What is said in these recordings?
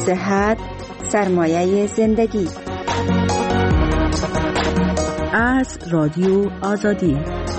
صحت سرمایه زندگی. از رادیو آزادی.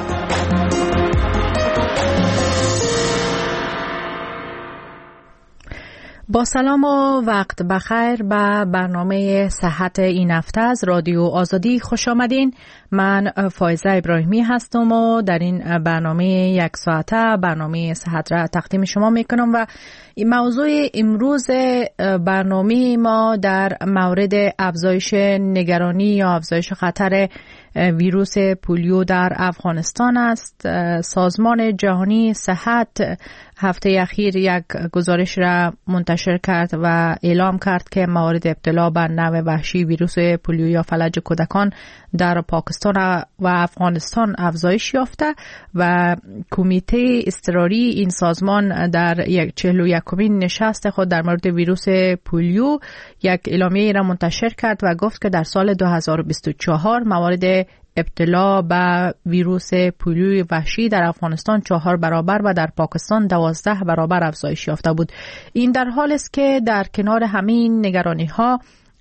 با سلام و وقت بخیر به برنامه صحت این هفته از رادیو آزادی خوش آمدین. من فایزه ابراهیمی هستم و در این برنامه یک ساعته برنامه صحت را تقدیم شما میکنم و این موضوع امروز برنامه ما در مورد افزایش نگرانی یا افزایش خطر ویروس پولیو در افغانستان است. سازمان جهانی صحت هفته اخیر یک گزارش را منتشر کرد و اعلام کرد که موارد ابتلا به نوع وحشی ویروس پولیو یا فلج کودکان در پاکستان و افغانستان افزایش یافته و کمیته اضطراری این سازمان در 41مین نشست خود در مورد ویروس پولیو یک اعلامیه را منتشر کرد و گفت که در سال 2024 موارد ابتلا به ویروس پولیوی وحشی در افغانستان 4 برابر و در پاکستان 12 برابر افزایش یافته بود. این در حال است که در کنار همین نگرانی ها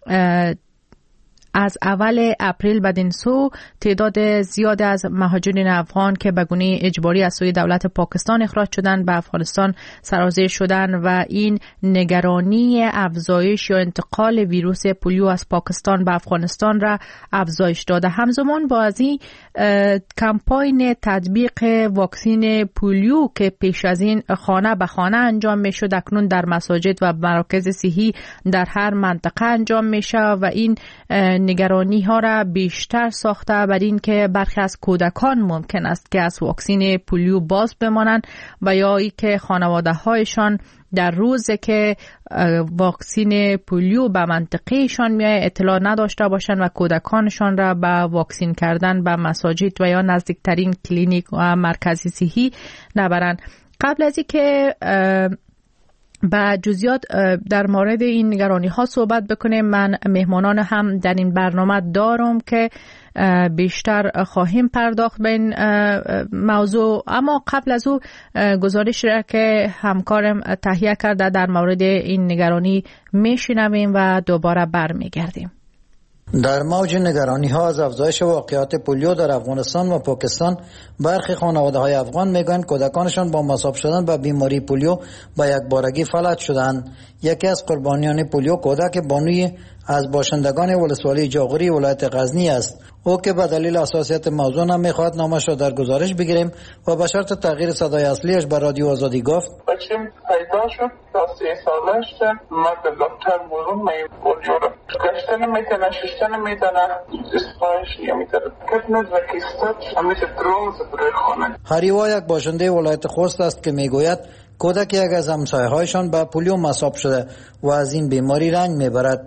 از اول اپریل بدین سو تعداد زیاد از مهاجرین افغان که به گونه اجباری از سوی دولت پاکستان اخراج شدند به افغانستان سرازیر شدند و این نگرانی افزایش یا انتقال ویروس پولیو از پاکستان به افغانستان را افزایش داده. همزمان با از این کمپاین تطبیق واکسین پولیو که پیش از این خانه به خانه انجام می شد اکنون در مساجد و مراکز صحی در هر منطقه انجام می شود و این نگرانی ها را بیشتر ساخته بر این که برخی از کودکان ممکن است که از واکسین پولیو باز بمانند و یا ای که خانواده هایشان در روزی که واکسین پولیو به منطقهشان میاد اطلاع نداشته باشند و کودکانشان را به واکسین کردن به مساجد و یا نزدیکترین کلینیک و مرکز صحی نبرند. قبل از اینکه با جزئیات در مورد این نگرانی ها صحبت بکنیم، من مهمانان هم در این برنامه دارم که بیشتر خواهیم پرداخت به این موضوع، اما قبل از او گزارش را که همکارم تهیه کرده در مورد این نگرانی میشنویم و دوباره برمیگردیم. در موج نگرانی ها از افزایش واقعات پولیو در افغانستان و پاکستان، برخی خانواده های افغان میگویند کودکانشان با مصاب شدن به بیماری پولیو به یک بارگی فلج شدند. یکی از قربانیان پولیو کودک بانوی از باشندگان ولسوالی جاغوری ولایت غزنی است. او که به دلیل حساسیت موضوع نمیخواد نامش را در گزارش بگیریم و به شرط تغییر صدای اصلیش به رادیو آزادی گفت بچم پیدا شد تا 3 سالش ما به دکتر برون می پولیو را گشتن میتونه ششتن میتونه اسپایش نمیتونه کتنز و کستت همیشه دروز برای خانه. هریوا یک باشنده ولایت خوست است که میگوید کودک یک از همسایه‌هایشان به پولیو مصاب شده و از این بیماری رنج میبرد.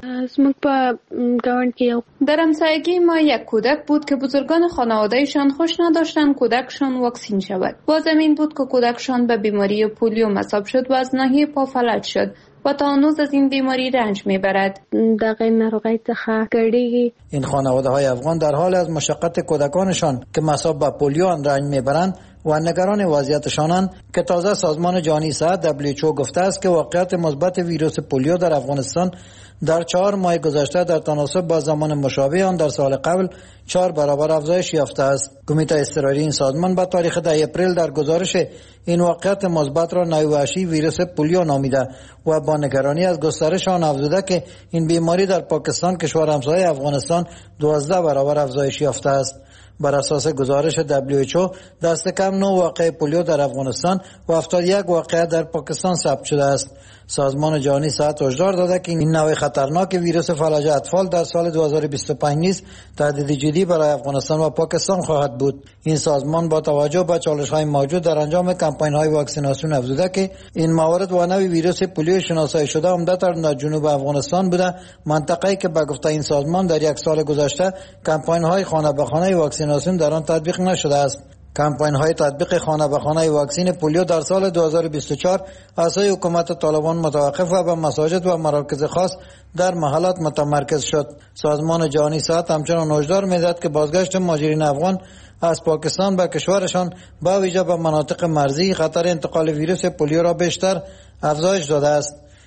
در همسایگی ما یک کودک بود که بزرگان خانوادهشان خوش نداشتند کودکشان واکسین شود. باز این بود که کودکشان به بیماری پولیو مصاب شد و از ناحیه پا فلج شد و تا هنوز از این بیماری رنج میبرد. این خانواده های افغان در حال از مشقت کودکانشان که مصاب به پولیو رنج میبرند و نگران وضعیتشانند که تازه سازمان جهانی صحت WHO گفته است که واقعیت مثبت ویروس پولیو در افغانستان در 4 ماه گذشته در تناسب با زمان مشابه آن در سال قبل 4 برابر افزایش یافته است. کمیته اضطراری این سازمان به تاریخ 10 اپریل در گزارش این واقعیت مثبت را نوع وحشی ویروس پولیو نامیده و با نگرانی از گسترش آن افزوده که این بیماری در پاکستان کشور همسایه افغانستان 12 برابر افزایش یافته است. بر اساس گزارش WHO دست کم 9 واقعه پولیو در افغانستان و 71 واقعه در پاکستان ثبت شده است. سازمان جهانی صحت هشدار داده که این نوع خطرناک ویروس فلج اطفال در سال 2025 نیز تهدید جدی برای افغانستان و پاکستان خواهد بود. این سازمان با توجه به چالش‌های موجود در انجام کمپاین‌های واکسیناسیون افزوده که این موارد و نوع ویروس پولیو شناسایی شده عمدتاً در جنوب افغانستان بوده، منطقه‌ای که به گفته این سازمان در یک سال گذشته کمپاین‌های خانه به خانه واکسیناسیون در آن تطبیق نشده است. کمپاین‌های تطبیق خانه به خانه واکسین پولیو در سال 2024 از سوی حکومت طالبان متوقف و به مساجد و مراکز خاص در محلات متمرکز شد. سازمان جهانی صحت همچنان هشدار می‌دهد که بازگشت مهاجرین افغان از پاکستان به کشورشان با ویژه به مناطق مرزی خطر انتقال ویروس پولیو را بیشتر افزایش داده است.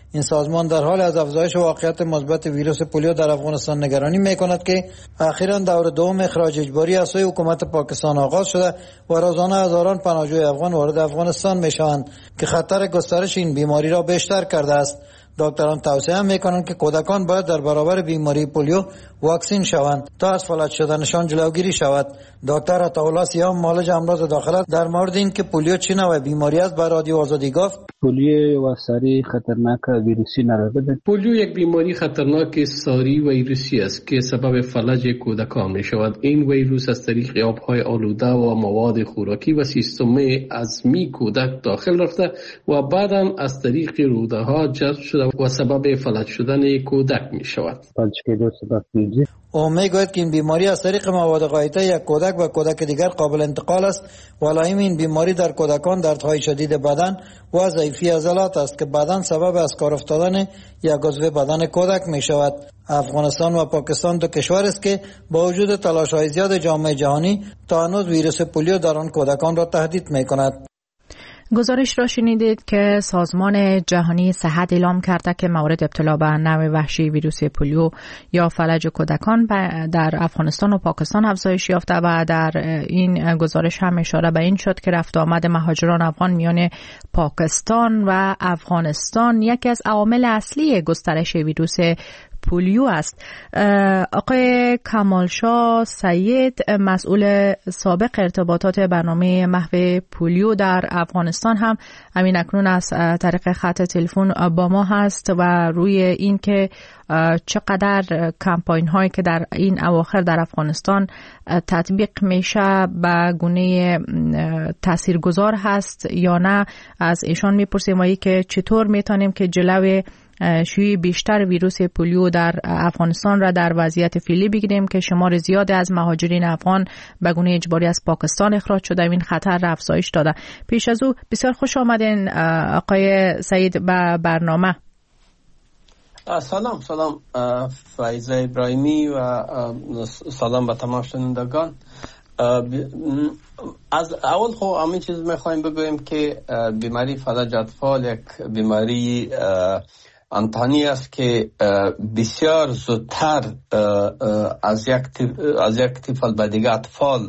این سازمان در حال از افزایش واقعیت مثبت ویروس پولیو در افغانستان نگرانی می‌کند که اخیراً دور دوم اخراج اجباری از سوی حکومت پاکستان آغاز شده و روزانه هزاران پناهجوی افغان وارد افغانستان می‌شوند که خطر گسترش این بیماری را بیشتر کرده است. دکتران توصیه می‌کنند که کودکان باید در برابر بیماری پولیو واکسین شوند تا از فلج شدنشان جلوگیری شود. دکتر عطاالله سیام معالج امراض داخله در مورد این که پولیو چه نوع بیماری است به رادیو آزادی گفت: پولیو و ساری خطرناک ویروسی ندارد. پولیو یک بیماری خطرناک ساری ویروسی است که سبب فلج کودکان می شود. این ویروس از طریق آبهای آلوده و مواد خوراکی و سیستم عظمی کودک داخل رفته و بعداً از طریق روده ها جذب شده و سبب فلج شدن کودک می شود. او میگوید که این بیماری از طریق مواد غایطه یک کودک و کودک دیگر قابل انتقال است. ولاییم این بیماری در کودکان دردهای شدید بدن و ضعیفی عضلات است که بعداً سبب از کار افتادن یک عضو بدن کودک می شود. افغانستان و پاکستان دو کشور است که با وجود تلاش‌های زیاد جامعه جهانی تا هنوز ویروس پولیو در آن کودکان را تهدید می کند. گزارش را شنیدید که سازمان جهانی صحت اعلام کرده که مورد ابتلا به نوع وحشی ویروس پولیو یا فلج کودکان در افغانستان و پاکستان افزایش یافته و در این گزارش هم اشاره به این شد که رفت آمد مهاجران افغان میان پاکستان و افغانستان یکی از عوامل اصلی گسترش ویروس پولیو است. آقای کمالشاه سید، مسئول سابق ارتباطات برنامه محو پولیو در افغانستان، هم همین اکنون از طریق خط تلفن با ما هست و روی این که چقدر کمپاین هایی که در این اواخر در افغانستان تطبیق میشه به گونه تاثیرگذار هست یا نه از ایشان میپرسیم و که چطور میتونیم که جلوی شیوع بیشتر ویروس پولیو در افغانستان را در وضعیت فعلی بگیریم که شمار زیادی از مهاجرین افغان به گونه اجباری از پاکستان اخراج شده و این خطر را افزایش داده. پیش از او بسیار خوش آمدین آقای سعید به برنامه. سلام فایزه ابراهیمی و سلام به تمام شنوندگان. از اول خب همین چیز میخوایم بگویم که بیماری فلج اطفال یک بیماری انتانی است که بسیار زودتر از یک طفل به دیگه اطفال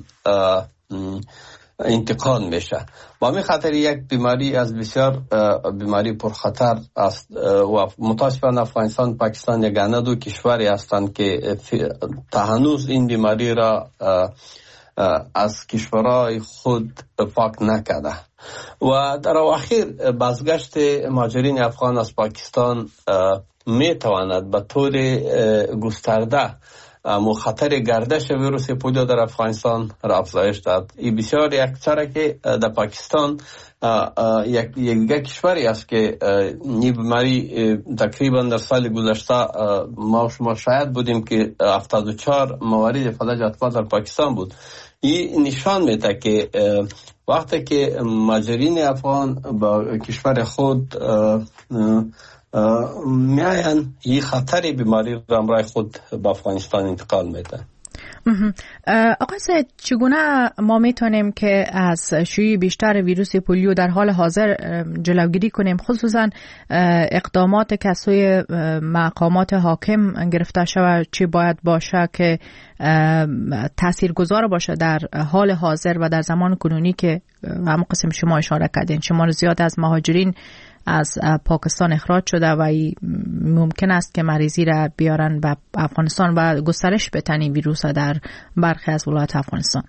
انتقال میشه و همین خاطر یک بیماری از بسیار بیماری پرخطر است و متاسفانه افغانستان پاکستان یگانه دو کشوری هستند که تا هنوز این بیماری را از کشورهای خود پاک نکرده و در اواخر بازگشت مهاجرین افغان از پاکستان می تواند به طور گسترده خطر گردش ویروس پولیو در افغانستان را افزایش داد. این بسیار یک چرا که در پاکستان یک کشوری است که این بیماری تقریبا در سال گذشته ما شاهد بودیم که 74 موارد فلج اطفال در پاکستان بود. این نشان میده که وقتی که مهاجرین افغان با کشور خود میاین این خطر بیماری را همراه خود به افغانستان انتقال میده. آقای سید، چگونه ما میتونیم که از شیوع بیشتر ویروس پولیو در حال حاضر جلوگیری کنیم، خصوصا اقدامات که از سوی مقامات حاکم گرفته شود چی باید باشه که تاثیرگذار باشه در حال حاضر و در زمان کنونی که همون قسم شما اشاره کردین شمار زیاد از مهاجرین از پاکستان اخراج شده و ممکن است که مریضی را بیارن به افغانستان و گسترش بتنی ویروس در برخی از ولایات افغانستان؟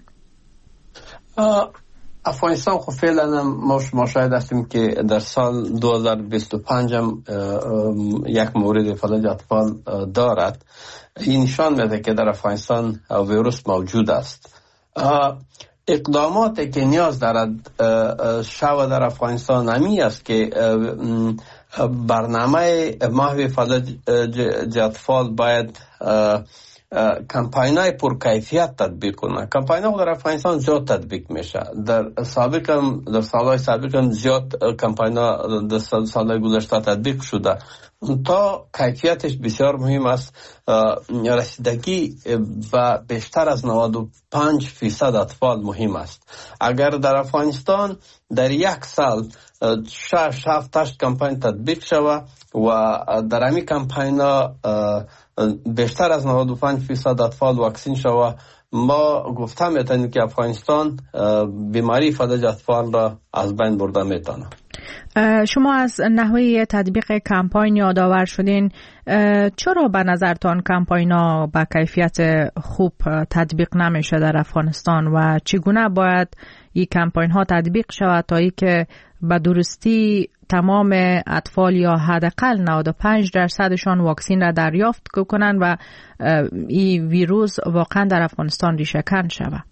افغانستان خب فعلا ما شاهد هستیم که در سال 2025 هم یک مورد فلج اطفال دارد. این نشان میده که در افغانستان ویروس موجود است. اقداماتی که نیاز دارد شود در افغانستان همین است که برنامه محو فلج اطفال باید کمپاینای پرکیفیت تطبیق کنه. کمپاین‌ها در افغانستان زیاد تطبیق میشه. در سالهای سابق هم زیاد کمپاین‌ها در سالهای گذشته تطبیق شده. تا کیفیتش بسیار مهم است. رسیدگی به بیشتر از 95% اطفال مهم است. اگر در افغانستان در یک سال 6-7 کمپاین تطبیق شود و در همین کمپاین بیشتر از 95% اطفال واکسین شود، ما گفته میتونیم که افغانستان بیماری فلج اطفال را از بین برده میتونه. شما از نحوه تطبیق کمپاین یادآور شدین. چرا به نظرتان کمپاین ها با کیفیت خوب تطبیق نمیشه در افغانستان و چگونه باید این کمپاین ها تطبیق شود تا که به درستی تمام اطفال یا حداقل 95%شان واکسین را دریافت کنند و این ویروس واقعا در افغانستان ریشه‌کن شود؟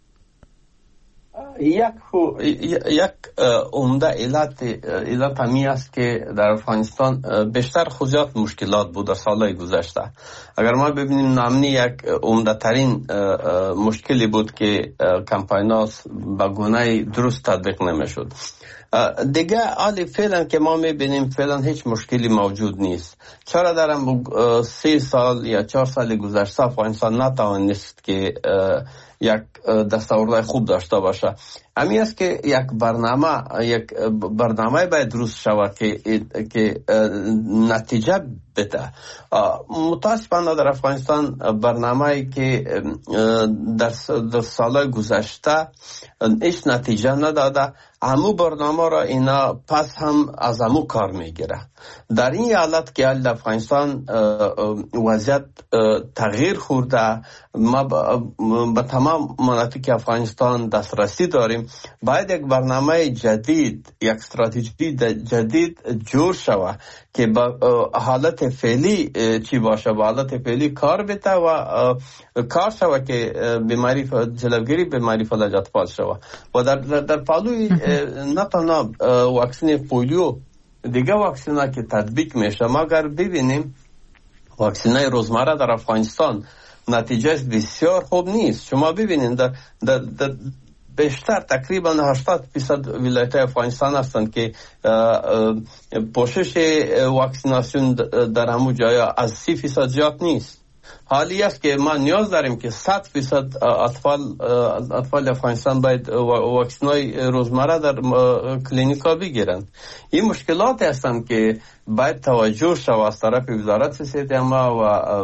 یک عمده علت همی است که در افغانستان بیشتر خودیات مشکلات بود در سالهای گذشته. اگر ما ببینیم نامنی یک عمده ترین مشکلی بود که کمپاین‌ها به گونه درست تطبیق نمیشد. دیگه حالی فعلا که ما میبینیم فعلا هیچ مشکلی موجود نیست. چرا درم 3 سال یا 4 سال گذشته افغانستان نتوانست که یک دستاوردهای خوب داشته باشه. امی است که یک برنامه باید درست شود که نتیجه بده. متاسفانه در افغانستان برنامه‌ای که در سالهای گذشته هیچ نتیجه نداده، همو برنامه را اینا پس هم از همو کار میگیره. در این حالت که در افغانستان وضعیت تغییر خورده، ما به تمام مناطق افغانستان دسترسی داریم، باید یک برنامه جدید، یک استراتژی جدید جور شود که با حالت فعلی چی باشه، با حالت فعلی کار بده و کار شود که جلوگیری بیماری فلج اطفال شود. و در پالوی نه تنها واکسن پولیو، دیگه واکسن‌ها که تطبیق میشه، ما اگر ببینیم واکسن‌های روزمره در افغانستان نتیجه بسیار خوب نیست. شما ببینید در بیشتر تقریبا 80% ولایت افغانستان هستند که پوشش واکسیناسیون در همو جایا از 30% زیاد نیست. حالی است که ما نیاز داریم که 100% اطفال افغانستان باید واکسنای روزمره در کلینیکا بگیرند. این مشکلات هستند که باید توجه شود از طرف وزارت صحت عامه و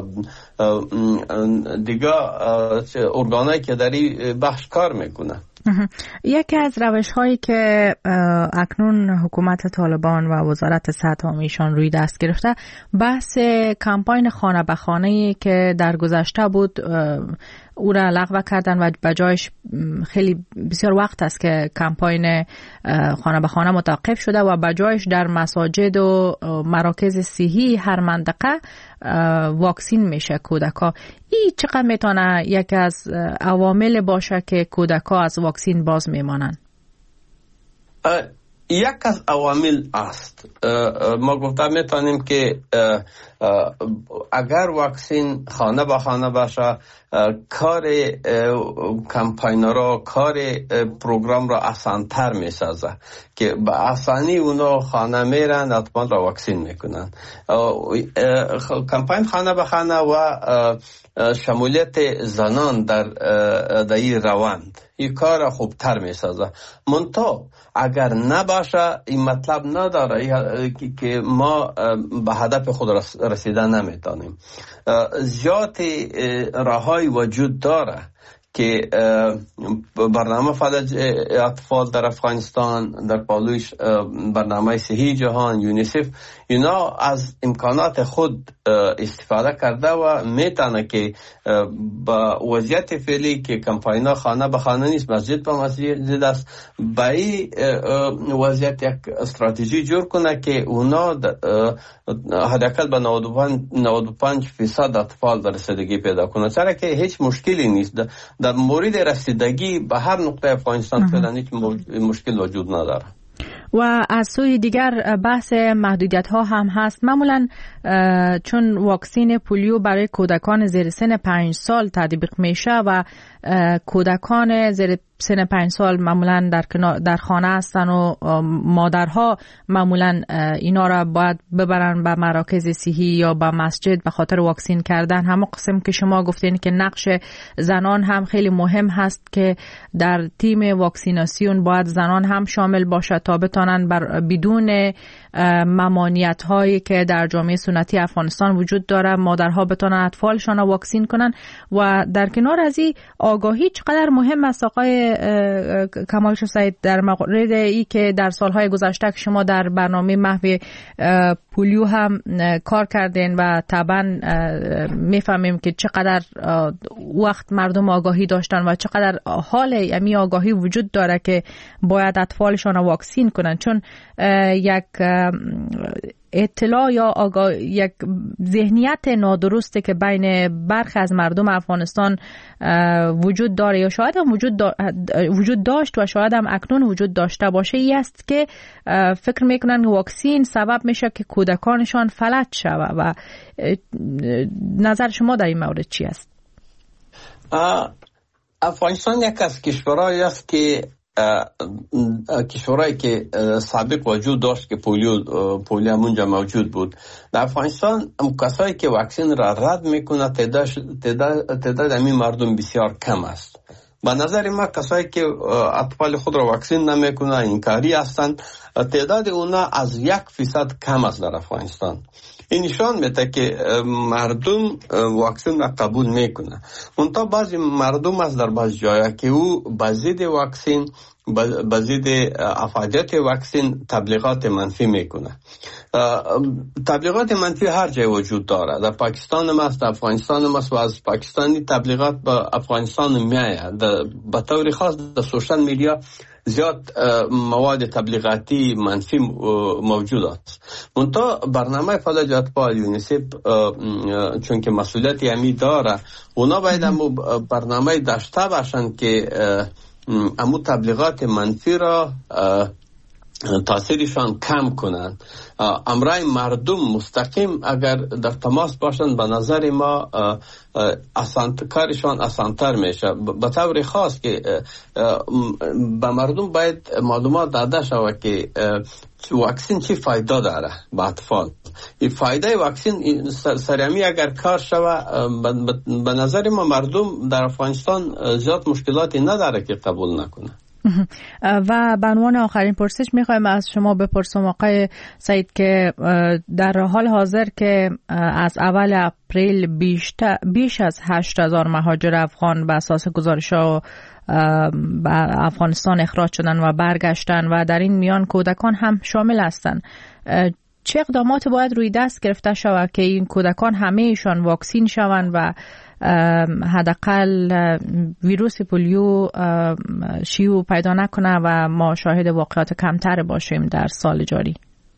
دیگه ارگانایی که در این بخش کار میکنه. یکی از روش هایی که اکنون حکومت طالبان و وزارت صحت عامه‌شان روی دست گرفته، بحث کمپاین خانه به خانه که در گذشته بود او را لغو کردن و بجایش خیلی بسیار وقت است که کمپاین خانه به خانه متوقف شده و بجایش در مساجد و مراکز صحی هر منطقه واکسین میشه کودکا. این چقدر میتونه یکی از عوامل باشه که کودکا از واکسین باز میمانن؟ یک از عوامل است. ما گفته میتونیم که اگر واکسین خانه به خانه باشه، کار کمپاینرها کار پروگرام را آسان‌تر میسازه که به آسانی اونا خانه میرن اطفال را واکسین میکنن. کمپاین خانه به خانه و شمولیت زنان در این روند این کار خوبتر میسازه. منتها اگر نباشه این مطلب نداره که ما به هدف خود رسیدن نمیتونیم. زیاد راههای وجود داره که برنامه فلج اطفال در افغانستان، در پالویش برنامه صحی جهان، یونیسف، اینا از امکانات خود استفاده کرده و میتونه که با وضعیت فعلی که کمپاین‌ها خانه به خانه نیست، مسجد به مسجد است، با این وضعیت یک استراتژی جور کنه که اونا حداقل به 95% اطفال در رسیدگی پیدا کنه، چرا که هیچ مشکلی نیست. در مورد رسیدگی به هر نقطه افغانستان فعلا هیچ مشکل وجود نداره. و از سوی دیگر بحث محدودیت ها هم هست. معمولا چون واکسین پولیو برای کودکان زیر سن 5 سال تطبیق میشه و کودکان زیر سن 5 سال معمولا در خانه هستن و مادرها معمولا اینا را باید ببرن به مراکز صحی یا به مسجد به خاطر واکسین کردن. همه قسم که شما گفتین که نقش زنان هم خیلی مهم هست که در تیم واکسیناسیون باید زنان هم شامل باشه تا بتانن بدون ممانعت هایی که در جامعه سنتی افغانستان وجود داره مادرها بتانن اطفالشان را واکسین کنن. و در کنار از این آگاهی چقدر مهم است آقای کمالشاه سعید در مورد ای که در سالهای گذشته که شما در برنامه محو پولیو هم کار کردین و طبعا میفهمیم که چقدر وقت مردم آگاهی داشتن و چقدر حال امی آگاهی وجود داره که باید اطفالشان را واکسین کنن، چون یک اطلاع یا یک ذهنیت نادرسته که بین برخی از مردم افغانستان وجود داره یا شاید هم وجود داشت و شاید هم اکنون وجود داشته باشه، ای است که فکر میکنن واکسین سبب میشه که کودکانشان فلج شود. و نظر شما در این مورد چی است؟ افغانستان یک از کشورهایی است که کشورهایی که سابق وجود داشت که پولیو همونجا موجود بود. در افغانستان کسایی که واکسین را رد میکنه تعداد همین مردم بسیار کم است. به نظر ما کسایی که اطفال خود را واکسین نمیکنه انکاری هستند، تعداد اونا از 1% کم است در افغانستان. این نشان میده که مردم واکسین را قبول میکنه. منتها بعضی مردم است در بعض جایا که او بازید واکسین بازید افادیت واکسین تبلیغات منفی میکنه. تبلیغات منفی هر جای وجود داره، در پاکستان هم است، در افغانستان هم است و از پاکستانی تبلیغات به افغانستان میآید. به طور خاص در سوشال میدیا زیاد مواد تبلیغاتی منفی موجود است. منتها برنامه فلاج اطفال یونیسف چون که مسئولیتی همی داره، اونا باید همو برنامه داشته باشند که امو تبلیغات منفی را تاثیرشان کم کنند. امرای مردم مستقیم اگر در تماس باشند به نظر ما کارشان آسانتر میشه. به طور خاص که به مردم باید معلومات داده شود که واکسین چی فایده داره به اطفال. این فایده واکسین سریعی اگر کار شود به نظر ما مردم در افغانستان زیاد مشکلاتی نداره که قبول نکنه. و به عنوان آخرین پرسش میخوایم از شما بپرسم آقای سعید که در حال حاضر که از اول اپریل بیش از 8,000 مهاجر افغان به اساس گزارش‌ها به افغانستان اخراج شدن و برگشتن و در این میان کودکان هم شامل هستند، چه اقدامات باید روی دست گرفته شود که این کودکان همه ایشان واکسین شوند و حداقل ویروس پولیو شیوع پیدا نکنه و ما شاهد واقعات کمتر باشیم در سال جاری؟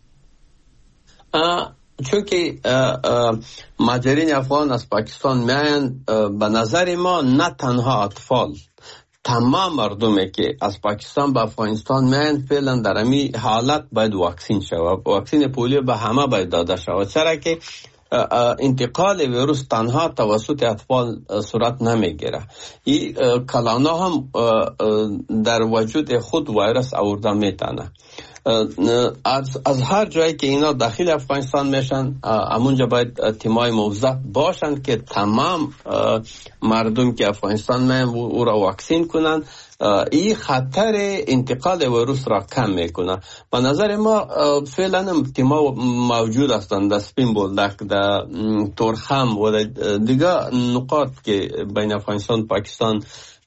چون که مهاجرین افغان از پاکستان میاین، به نظر ما نه تنها اطفال، تمام مردمی که از پاکستان به افغانستان میاین فعلا در همین حالت باید واکسین شود. واکسین پولیو به همه باید داده شود، چرا که انتقال ویروس تنها توسط اطفال صورت نمیگیره. این کلانا هم در وجود خود ویروس آورده میتونه. از هر جایی که اینا داخل افغانستان میشن، همونجا باید تیمای موظف باشن که تمام مردم که افغانستان میان او را واکسین کنن. این خطر انتقال ویروس را کم میکنه. به نظر ما فعلا هم تیما موجود هستند در سپین بولدک، در تورخم و دیگه نقاط که بین افغانستان و پاکستان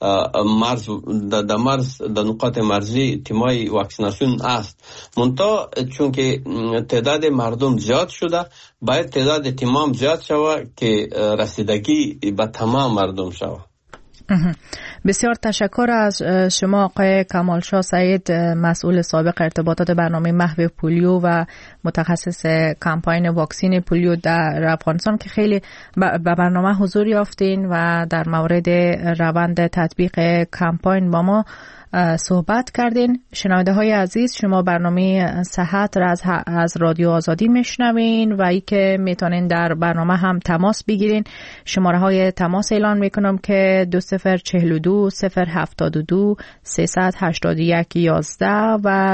در نقاط مرزی تیمای واکسیناسیون است. منتها چون که تعداد مردم زیاد شده، باید تعداد تیمام زیاد شود که رسیدگی به تمام مردم شود. بسیار تشکر از شما آقای کمالشاه سعید، مسئول سابق ارتباطات برنامه محو پولیو و متخصص کمپاین واکسین پولیو در افغانستان که خیلی به برنامه حضور یافتین و در مورد روند تطبیق کمپاین با ما صحبت کردین. شنونده های عزیز، شما برنامه صحت را از رادیو آزادی میشنوین و ای که میتونین در برنامه هم تماس بگیرین. شماره های تماس اعلان میکنم که 2042 072 381 11 و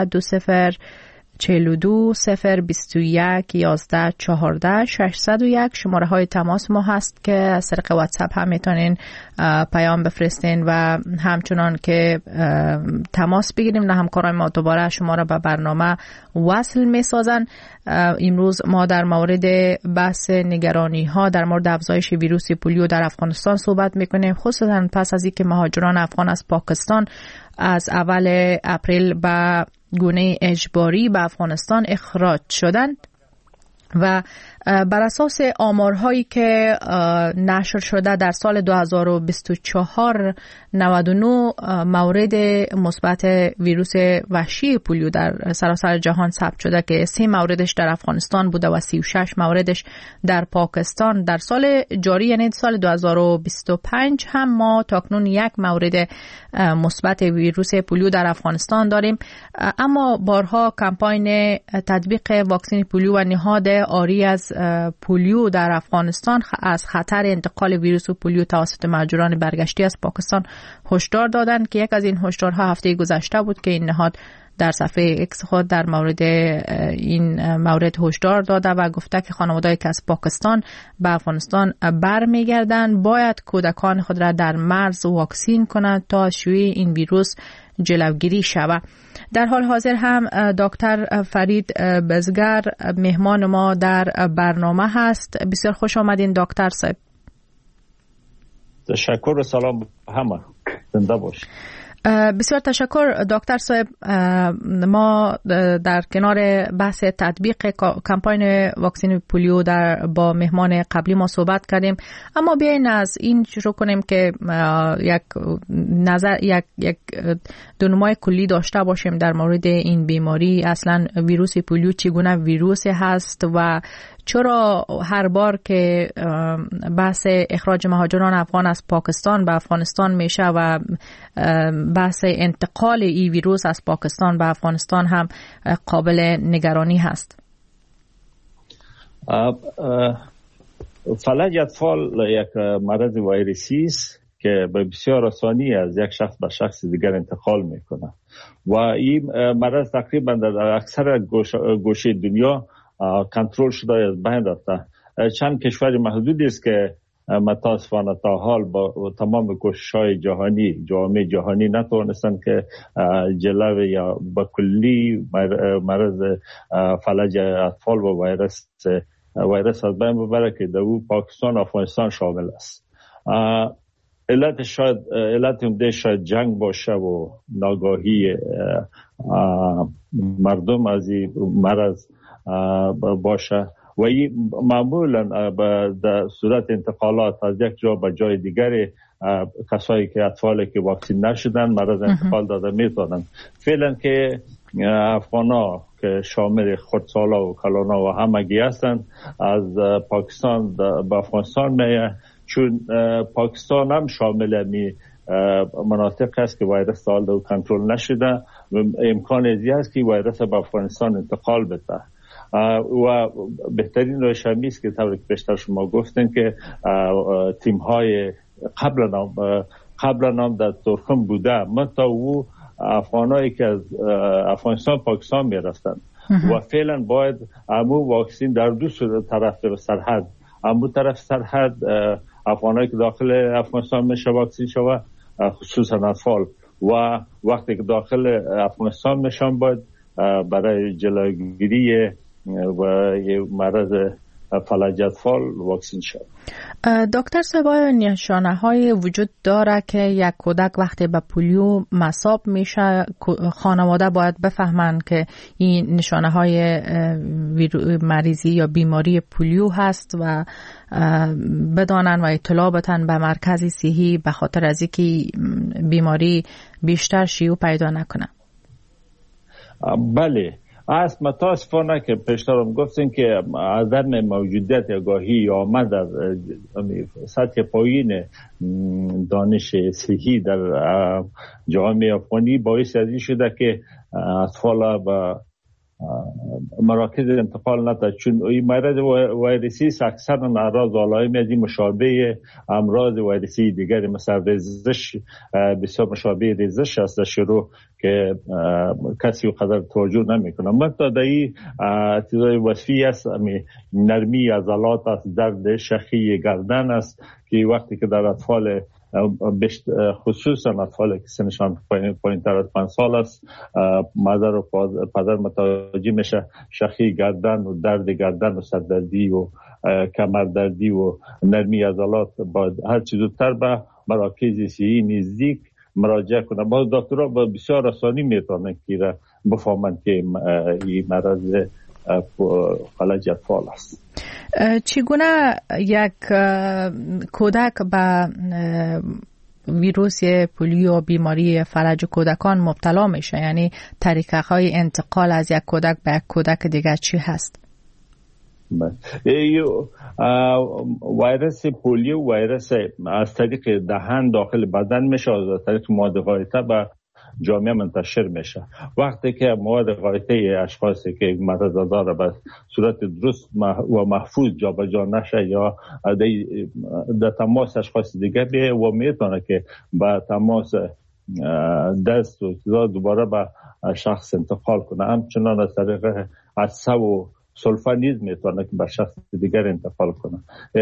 2042 021 11 14 601 شماره های تماس ما هست که از طریق واتساپ هم میتونین پیام بفرستین و همچنان که تماس بگیریم نه همکارای ما دوباره شما را به برنامه وصل میسازن. امروز ما در مورد بحث نگرانی ها در مورد افزایش ویروس پولیو در افغانستان صحبت میکنیم، خصوصا پس از اینکه مهاجران افغان از پاکستان از اول اپریل به گونه اجباری به افغانستان اخراج شدند و بر اساس آمارهایی که نشر شده در سال 2024 99 مورد مثبت ویروس وحشی پولیو در سراسر جهان ثبت شده که 3 موردش در افغانستان بوده و 36 موردش در پاکستان. در سال جاری یعنی سال 2025 هم ما تاکنون 1 مورد مثبت ویروس پولیو در افغانستان داریم، اما بارها کمپاین تطبیق واکسن پولیو و نهاد آری از پولیو در افغانستان از خطر انتقال ویروس پولیو توسط مهاجران برگشتی از پاکستان هشدار دادند که یک از این هشدارها هفته گذشته بود که این نهاد در صفحه اکس خود در مورد این مورد هشدار داده و گفته که خانواده‌ای که از پاکستان به افغانستان برمیگردند باید کودکان خود را در مرز واکسین کنند تا از شیوع این ویروس جلوگیری شود. در حال حاضر هم دکتر فرید بزگر مهمان ما در برنامه هست. بسیار خوش آمدین دکتر صاحب. تشکر و سلام همه، زنده باشید. بسیار تشکر دکتر صاحب. ما در کنار بحث تطبیق کمپاین واکسن پولیو با مهمان قبلی ما صحبت کردیم، اما بیاین از این شروع کنیم که یک دونمای کلی داشته باشیم در مورد این بیماری. اصلا ویروس پولیو چگونه ویروسی هست و چرا هر بار که بحث اخراج مهاجران افغان از پاکستان به افغانستان میشه و بحث انتقال این ویروس از پاکستان به افغانستان هم قابل نگرانی هست؟ فلج اطفال یک مرض ویروسی است که به بسیار آسانی از یک شخص به شخص دیگر انتقال میکنه و این مرض تقریبا در اکثر گوشه دنیا کنترل شده از بین رفته. چند کشور محدودی است که متاسفانه تا حال با تمام کوشش‌های جهانی جامعه جهانی نتوانستند که جلو یا با کلی مرض فلج اطفال و ویروس از بین ببره که در پاکستان و افغانستان شامل است. علت هم شاید جنگ باشه و ناگاهی مردم از این مرض باشه و این معمولا در صورت انتقالات از یک جا به جای دیگری کسایی که اطفالی که واکسین نشدن مرض انتقال داده میتونن. فعلا که افغانا که شامل خردسالا و کلانا و همگی هستند از پاکستان به افغانستان میه، چون پاکستان هم شامل می مناطق است که ویروس تا حال کنترل نشده و امکان زیاد است که ویروس به افغانستان انتقال بده و بهترین روش همی است که طوری که بیشتر شما گفتن که تیم های قبلا هم در ترکم بوده منطقه او افغانایی که از افغانستان پاکستان می رفتن و فعلا باید امو واکسین در دو طرف سرحد، امو طرف سرحد افغانایی که داخل افغانستان میشه واکسین شود خصوصا اطفال و وقتی که داخل افغانستان میشن باید برای جلوگیری و مرض فلج اطفال واکسین شد. دکتر صاحب، نشانه های وجود داره که یک کودک وقتی به پولیو مصاب میشه خانواده باید بفهمن که این نشانه های مریضی یا بیماری پولیو هست و بدانن و اطلاع بدن به مرکز صحی به خاطر از اینکه بیماری بیشتر شیوع پیدا نکنه؟ بله، است. متاسفانه که پیشترم گفتیم که عدم موجودیت آگاهی آمد در سطح پایین دانش صحی در جامعه افغانی باعث این شده که اطفال به مراکز انتقال نتاد، چون این مرض ویروسی اکثرا اعراض علائم از این مشابه امراض ویروسی دیگری مثل ریزش بسیار مشابه ریزش است شروع که کسی قدر توجه نمیکنه. مثلا در این چیزای وصفی است، نرمی عضلات است، درد شخی گردن است که وقتی که در اطفال خصوصا اطفال که سنشان پایین تر از 5 سال است مادر و پدر متوجه میشه شخی گردن و درد گردن و سردردی و کمردردی و نرمی عضلات با هر چیز زودتر به مراکز صحی نزدیک مراجعه کنه. باز دکترها با بسیار آسانی میتونن که بفهمند که این مرض فلج اطفال است. چگونه یک کودک به ویروس پولیو بیماری فلج کودکان مبتلا میشه؟ یعنی طریقه های انتقال از یک کودک به یک کودک دیگر چی هست؟ ویروس پولیو ویروس از طریق دهن داخل بدن میشه، از طریق مواد غایطه به جامعه منتشر میشه. وقتی که مواد غایطه اشخاصی که مرض داره به صورت درست و محفوظ جابجا نشه یا در تماس اشخاص دیگه بیه و میتونه که با تماس دست و چیزا دوباره به شخص انتقال کنه. همچنان از طریق عطسه و سلفا نیز میتونه که به شخص دیگر انتقال کنه.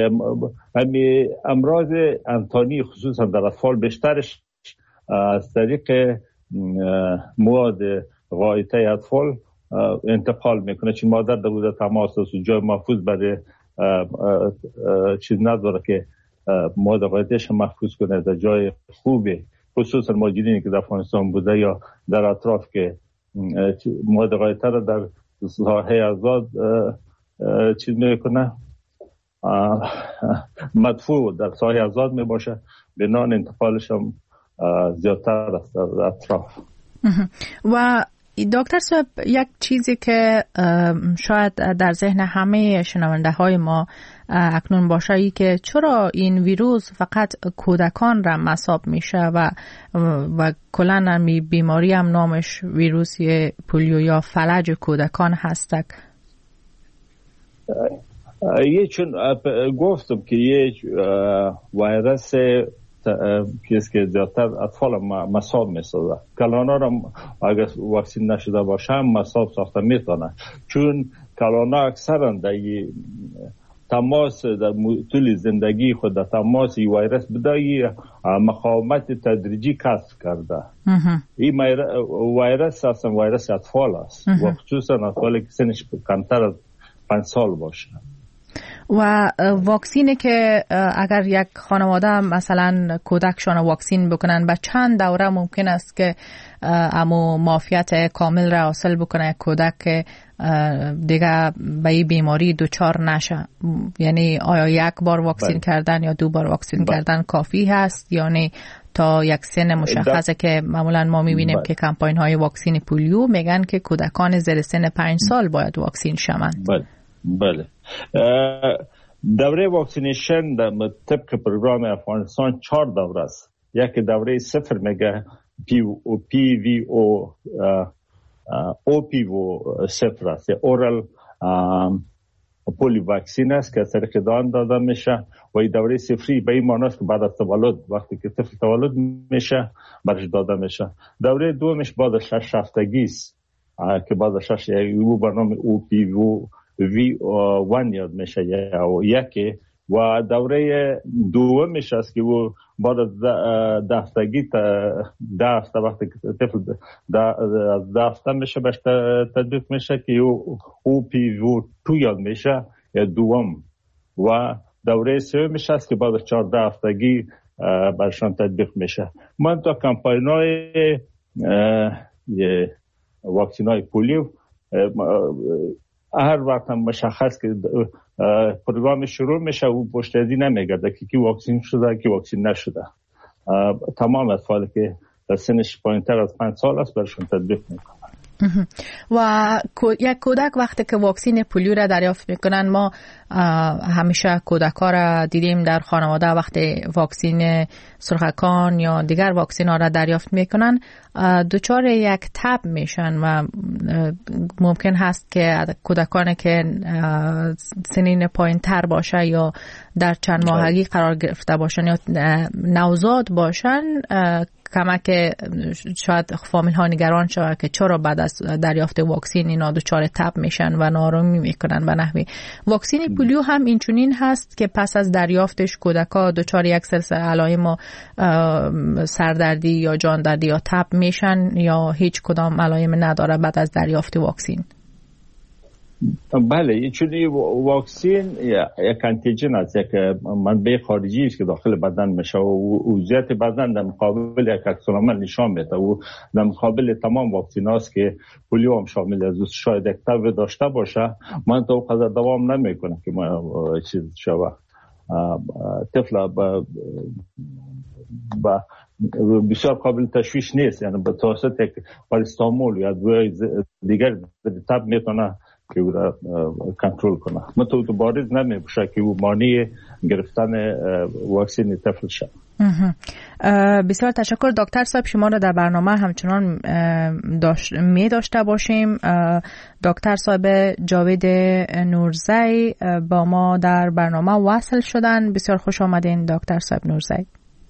امراض انتانی خصوصا در اطفال بیشترش از طریق مواد غایطه اطفال انتقال میکنه، چون مادر در تماس است و جای محفوظ برای چیز نداره که مواد غایطهش محفوظ کنه در جای خوبه، خصوصا ماجرینی که در افغانستان بوده یا در اطراف که مواد غایطه را در ساحه آزاد چیز میکنه مدفوع در ساحه آزاد میباشه، بنان انتقالش هم زیادتر است در اطراف. و دکتر صاحب یک چیزی که شاید در ذهن همه شنونده های ما اکنون باشه ای که چرا این ویروس فقط کودکان را مصاب میشه و کلاً بیماری هم نامش ویروس پولیو یا فلج کودکان هستک؟ چون گفتم که یک ویروس که زیادتر اطفال مصاب میسازه، کلانا را اگر واکسین نشده باشه هم مصاب ساخته میتونه، چون کلانا اکثرا در تماس در طول زندگی خود در تماس این ویروس بدایی مقاومت تدریجی کسب کرده. این ویروس اصلا ویروس اطفال است و خصوصا اطفالی که سنش کمتر از 5 سال باشه. و واکسینی که اگر یک خانواده مثلا کودکشان واکسین بکنن به چند دوره ممکن است که امو معافیت کامل را حاصل بکنه یک کودک که دیگه به این بیماری دچار نشه؟ یعنی آیا یک بار واکسین کردن یا 2 بار واکسین کردن کافی هست، یعنی تا یک سن مشخصه که معمولا ما میبینیم که کمپاین های واکسین پولیو میگن که کودکان زیر سن 5 سال باید واکسین شوند؟ بله. دوره واکسینیشن در طبق پروگرام افغانستان 4 دوره است. یک دوره 0 میگه OPV 0 است، اورال پولیو واکسین است که از طریق دهان داده میشه و این دوره 0 به این معنی است که بعد از تولد وقتی که طفل تولد میشه برش داده میشه. دوره دومش بعد از 6 هفتگی است که بعد از 6 او برنامه OPV V1 یاد میشه یکی و دوره دومش است که او بعد از 10 هفتگی تا 10 هفته وقتی که طفل 10 هفته میشه بهش تطبیق میشه که او PV2 یاد میشه یا دوم و دوره سومش است که بعد از 14 هفتگی برشان تطبیق میشه. من تا کمپاینای واکسینای پولیو هر وقت هم مشخص که پروگرام شروع میشه و پشتیبانی نمیگرده که کی واکسین شده کی واکسین نشده. تمام اطفالی که سنش پایینتر از 5 سال است برشون تطبیق میکنه. و یک کودک وقتی که واکسین پولیو را دریافت میکنن، ما همیشه کودک‌ها را دیدیم در خانواده وقتی واکسین سرخکان یا دیگر واکسین ها را دریافت میکنن دچار یک تب میشن و ممکن هست که کودکانی که سنین پایین تر باشه یا در چند ماهگی قرار گرفته باشن یا نوزاد باشن کمک شاید فامیل ها نگران شود که چرا بعد از دریافت واکسین اینا دچار تب میشن و نارامی میکنن به نحوی. واکسین پولیو هم اینچنین هست که پس از دریافتش کودکا دچار یک سلسله علائم و سردردی یا جاندردی یا تب میشن یا هیچ کدام علائم نداره بعد از دریافت واکسین؟ بله، چون واکسین یک انتیجن است، یک منبع خارجی است که داخل بدن میشه و وضعیت بدن در مقابل یک عکس‌العمل نشان میده و در مقابل تمام واکسین هاست که پولیو هم شامل است. شاید یک تب داشته باشه، من تو قدر دوام نمیکنه که ما چیز شوه طفل با بسیار قابل تشویش نیست، یعنی به توسط یک پاراستامول یا دوائی دیگر تب میتونه که او را کنترل کنه. تو بارز نمیشه که او مانع گرفتن واکسین طفل شد. بسیار تشکر دکتر صاحب، شما را در برنامه همچنان می داشته باشیم. دکتر صاحب جاوید نورزی با ما در برنامه وصل شدن. بسیار خوش آمدین دکتر صاحب نورزی.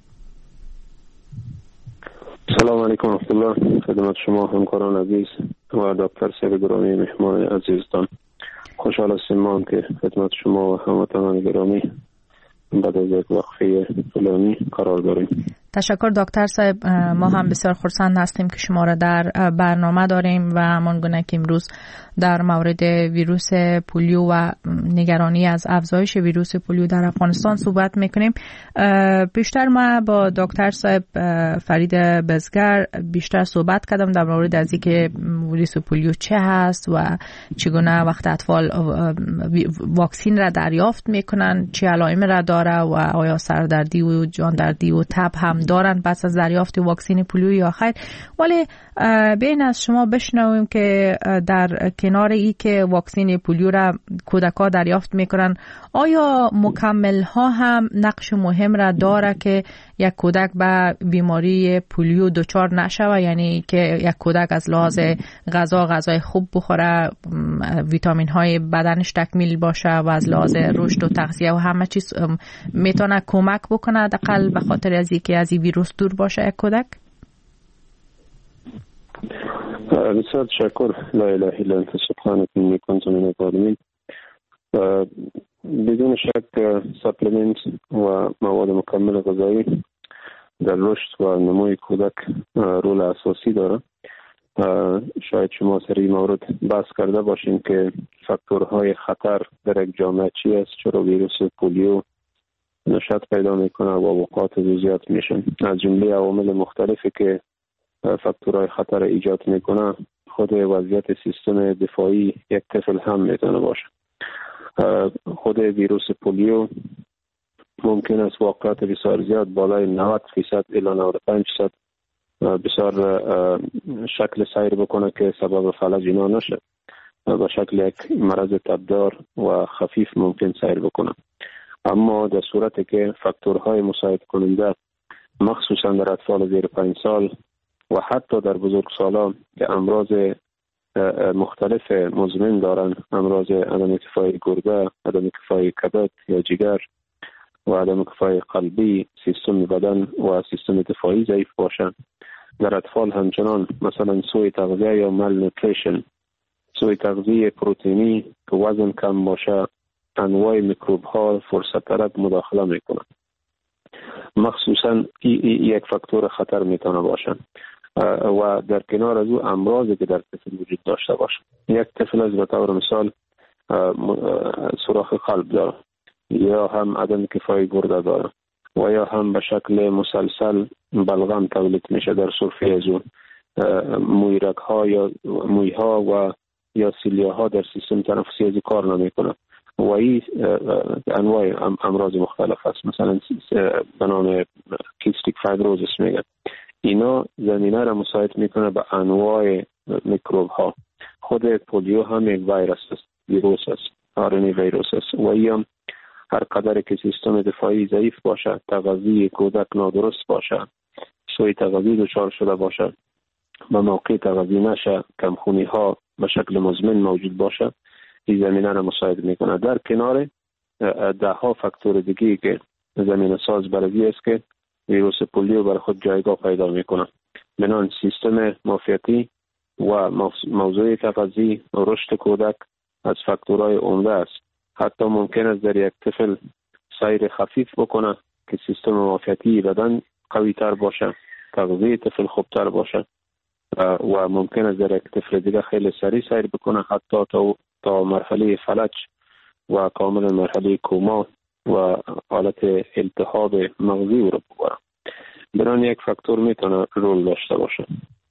سلام علیکم ورحمت الله، خدمت شما همکاران عزیز و دکتر صاحب گرامی مهمان عزیزتان. خوشحال هستیم ما که خدمت شما و هموطنان گرامی بعد از یک وقفه طولانی قرار داریم. تشکر دکتر صاحب، ما هم بسیار خرسند هستیم که شما را در برنامه داریم و همان گونه که امروز در مورد ویروس پولیو و نگرانی از افزایش ویروس پولیو در افغانستان صحبت میکنیم. بیشتر ما با دکتر صاحب فرید بزگر بیشتر صحبت کردم در مورد از اینکه ویروس پولیو چه هست و چگونه وقت اطفال واکسین را دریافت میکنن، چه علائم را داره و آیا سردردی و جاندردی و تب هم دارن پس از دریافت واکسین پولیو یا خیر. ولی بین از شما بشنویم که در کنار ای که واکسین پولیو را کودک‌ها دریافت میکنن، آیا مکمل ها هم نقش مهم را داره که یک کودک به بیماری پولیو دچار نشود؟ یعنی که یک کودک از لحاظ غذای خوب بخوره، ویتامین های بدنش تکمیل باشه و از لحاظ رشد و تغذیه و همه چیز میتونه کمک بکنه حداقل به خاطر از اینکه از این ویروس دور باشه یک کودک؟ بسیار تشکر. لا اله الا انت سبحانك اني كنت من الظالمين. بدون شک سپلمنت و مواد مکمل غذایی در رشد و نموی کودک رول اساسی داره. شاید شما سری مورد بحث کرده باشین که فاکتورهای خطر در یک جامعه چی است، چرا ویروس پولیو نشاط پیدا میکنه و اوقات زیاد میشن. از جمله عوامل مختلفی که فاکتورهای خطر ایجاد میکنه خود وضعیت سیستم دفاعی یک طفل هم میتونه باشه. خود ویروس پولیو ممکن است واقعات بسیار زیاد بالای 90% الی 95% بسیار شکل سیر بکنه که سبب فلج اینا نشه و شکل یک مرض تبدار و خفیف ممکن سیر بکنه. اما در صورتی که فاکتورهای مساعد کننده مخصوصا در اطفال زیر 5 سال و حتی در بزرگسالان که امراض مختلف مزمن دارن، امراض عدم کفایی گرده، عدم کفایی کبد یا جگر و عدم کفایی قلبی، سیستم بدن و سیستم دفاعی ضعیف باشن، در اطفال همچنان مثلا سوء تغذیه یا مالنوتریشن، سوء تغذیه پروتئینی که وزن کم باشه، انواع میکروب ها فرصت طلب مداخله میکنن. مخصوصا یک فاکتور خطر میتونه باشن و در کنار از او امراضی که در طفل وجود داشته باشه. یک طفل از به طور مثال سوراخ قلب داره یا هم عدم کفایی گرده داره و یا هم به شکل مسلسل بلغم تولید میشه در سرفه از اون، مویرک ها یا موی ها و یا سیلیا ها در سیستم تنفسی از کار نمیکنه و این انواع امراض مختلف است، مثلا به نام کیستیک فایبروزیس میگن. اینا زمینه را مساعد میکنه به انواع میکروب ها. خود پولیو هم یک ویروس است، ویروس است، RNA ویروس است و این هر قدر که سیستم دفاعی ضعیف باشه، تغذیه کودک نادرست باشه، سوء تغذیه دچار شده باشه، به موقع تغذیه نشه، کمخونی ها به شکل مزمن موجود باشه، این زمینه را مساعد میکنه. در کنار ده ها فاکتور دیگه که زمینه ساز برای است که ویروس پولیو بر خود جایگاه پیدا میکنه. بنان سیستم معافیتی و موضوع تغذیه و رشد کودک از فاکتورهای عمده است. حتی ممکن است در یک طفل سیر خفیف بکنه که سیستم معافیتی بدن قوی تر باشه، تغذیه طفل خوبتر باشه و ممکن است در یک طفل دیگه خیلی سریع سیر بکنه حتی تا مرحله فلج و کامل مرحله کوما و حالت التهاب مغزی رو ببره. بران یک فاکتور میتونه رول داشته باشه.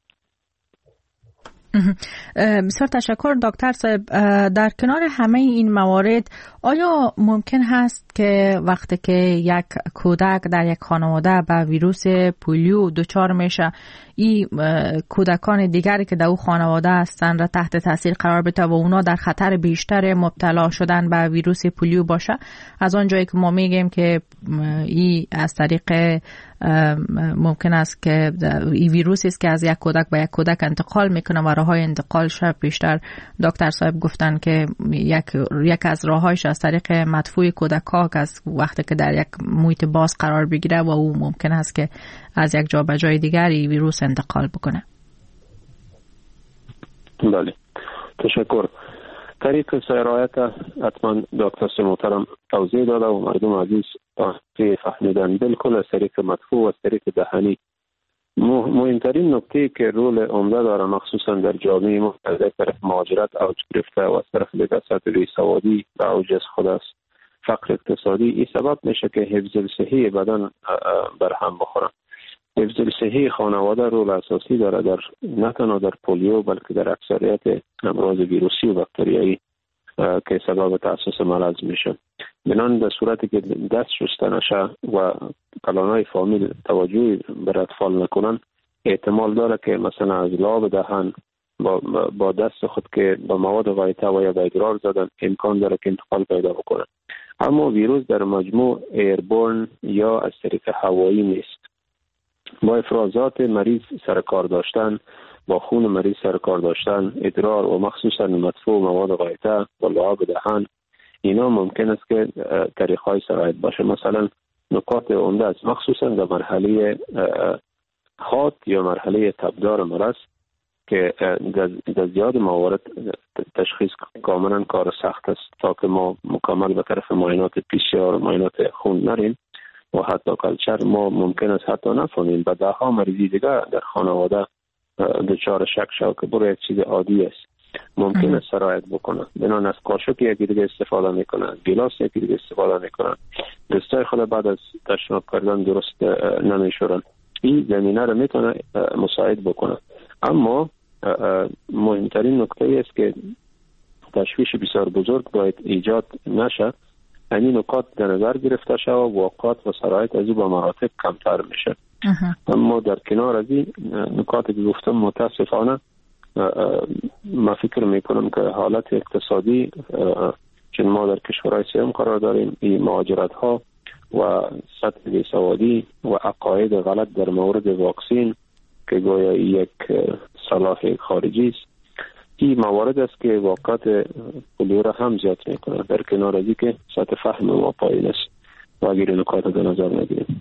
بسیار تشکر دکتر صاحب. در کنار همه این موارد آیا ممکن هست که وقتی که یک کودک در یک خانواده به ویروس پولیو دچار میشه، این کودکان دیگری که در اون خانواده هستند را تحت تاثیر قرار بده و اونا در خطر بیشتر مبتلا شدن به ویروس پولیو باشه؟ از آن جایی که ما میگیم که این از طریق ممکن است که این ویروسی است که از یک کودک به یک کودک انتقال میکنه و راههای انتقالش بیشتر دکتر صاحب گفتن که یک از راههایش از طریق مدفوع کودک ها که از وقتی که در یک محیط باز قرار بگیره و او ممکن است که از یک جا به جای دیگری ویروس انتقال بکنه. بله، تشکر. طریق سرایت حتما دکتر محترم توضیح داده و مردم عزیز فهمیدن بالکل از طریق مدفوع و از طریق دهنی. مهمترین نکته که رول عمده داره مخصوصا در جامعه ما از یک طرف مهاجرت اوج گرفته و از طرف دیگر سطح بیسوادی و اوج از خود است، فقر اقتصادی، این سبب میشه که حفظ صحی بدن برهم بخوره. حفظ صحی خانواده رول اساسی داره در نه تنها در پولیو بلکه در اکثریت امراض ویروسی و باکتریایی که سبب تاسیس مرض میشه. بنان در صورتی که دست شسته نشه و کلانای فامیل توجهی بر اطفال نکنن، احتمال داره که مثلا از لعاب دهن با دست خود که با مواد غایطه و یا به ادرار زدن امکان داره که انتقال پیدا بکنه. اما ویروس در مجموع ایربورن یا از طریق هوایی نیست. با افرازات مریض سرکار داشتن، با خون مریض سرکار داشتن، ادرار و مخصوصا مدفوع مواد غایطه و لعاب دهن، اینا ممکن است که طریق‌های سرایت باشه. مثلا نکات عمده است مخصوصا در مرحله حاد یا مرحله تبدار مرض که در زیاد موارد تشخیص کاملا کار سخت است تا که ما مکمل به طرف معاینات PCR و معاینات خون نریم و حتی کلچر ما ممکن است حتی نفهمیم. به ده ها مریضی دیگه در خانواده دچار شک شد که برای یک چیز عادی است، ممکن است سرایت بکنه. بنان از قاشق یکی دیگه استفاده میکنن، گلاس یکی دیگه استفاده میکنن، دستای خود بعد از تشناب کردن درست نمیشورن. این زمینه رو میتونه مساعد بکنه. اما مهمترین نکته است که تشویش بسیار بزرگ باید ایجاد نشه. این نکات در نظر گرفته شد و واقعات و سرایت از او به مراتب کمتر میشه. اما در کنار از این نکاتی که گفتم متاسفانه ما فکر میکنم که حالت اقتصادی چون ما در کشورهای سوم قرار داریم، این مهاجرت ها و سطح بیسوادی و عقاید غلط در مورد واکسین که گویا یک سلاح خارجی است، این موارد است که واقعات پولیو را هم زیاد میکنه. در کنار از این که سطح فهم ما پایین است و اگر نکات در نظر نگیریم.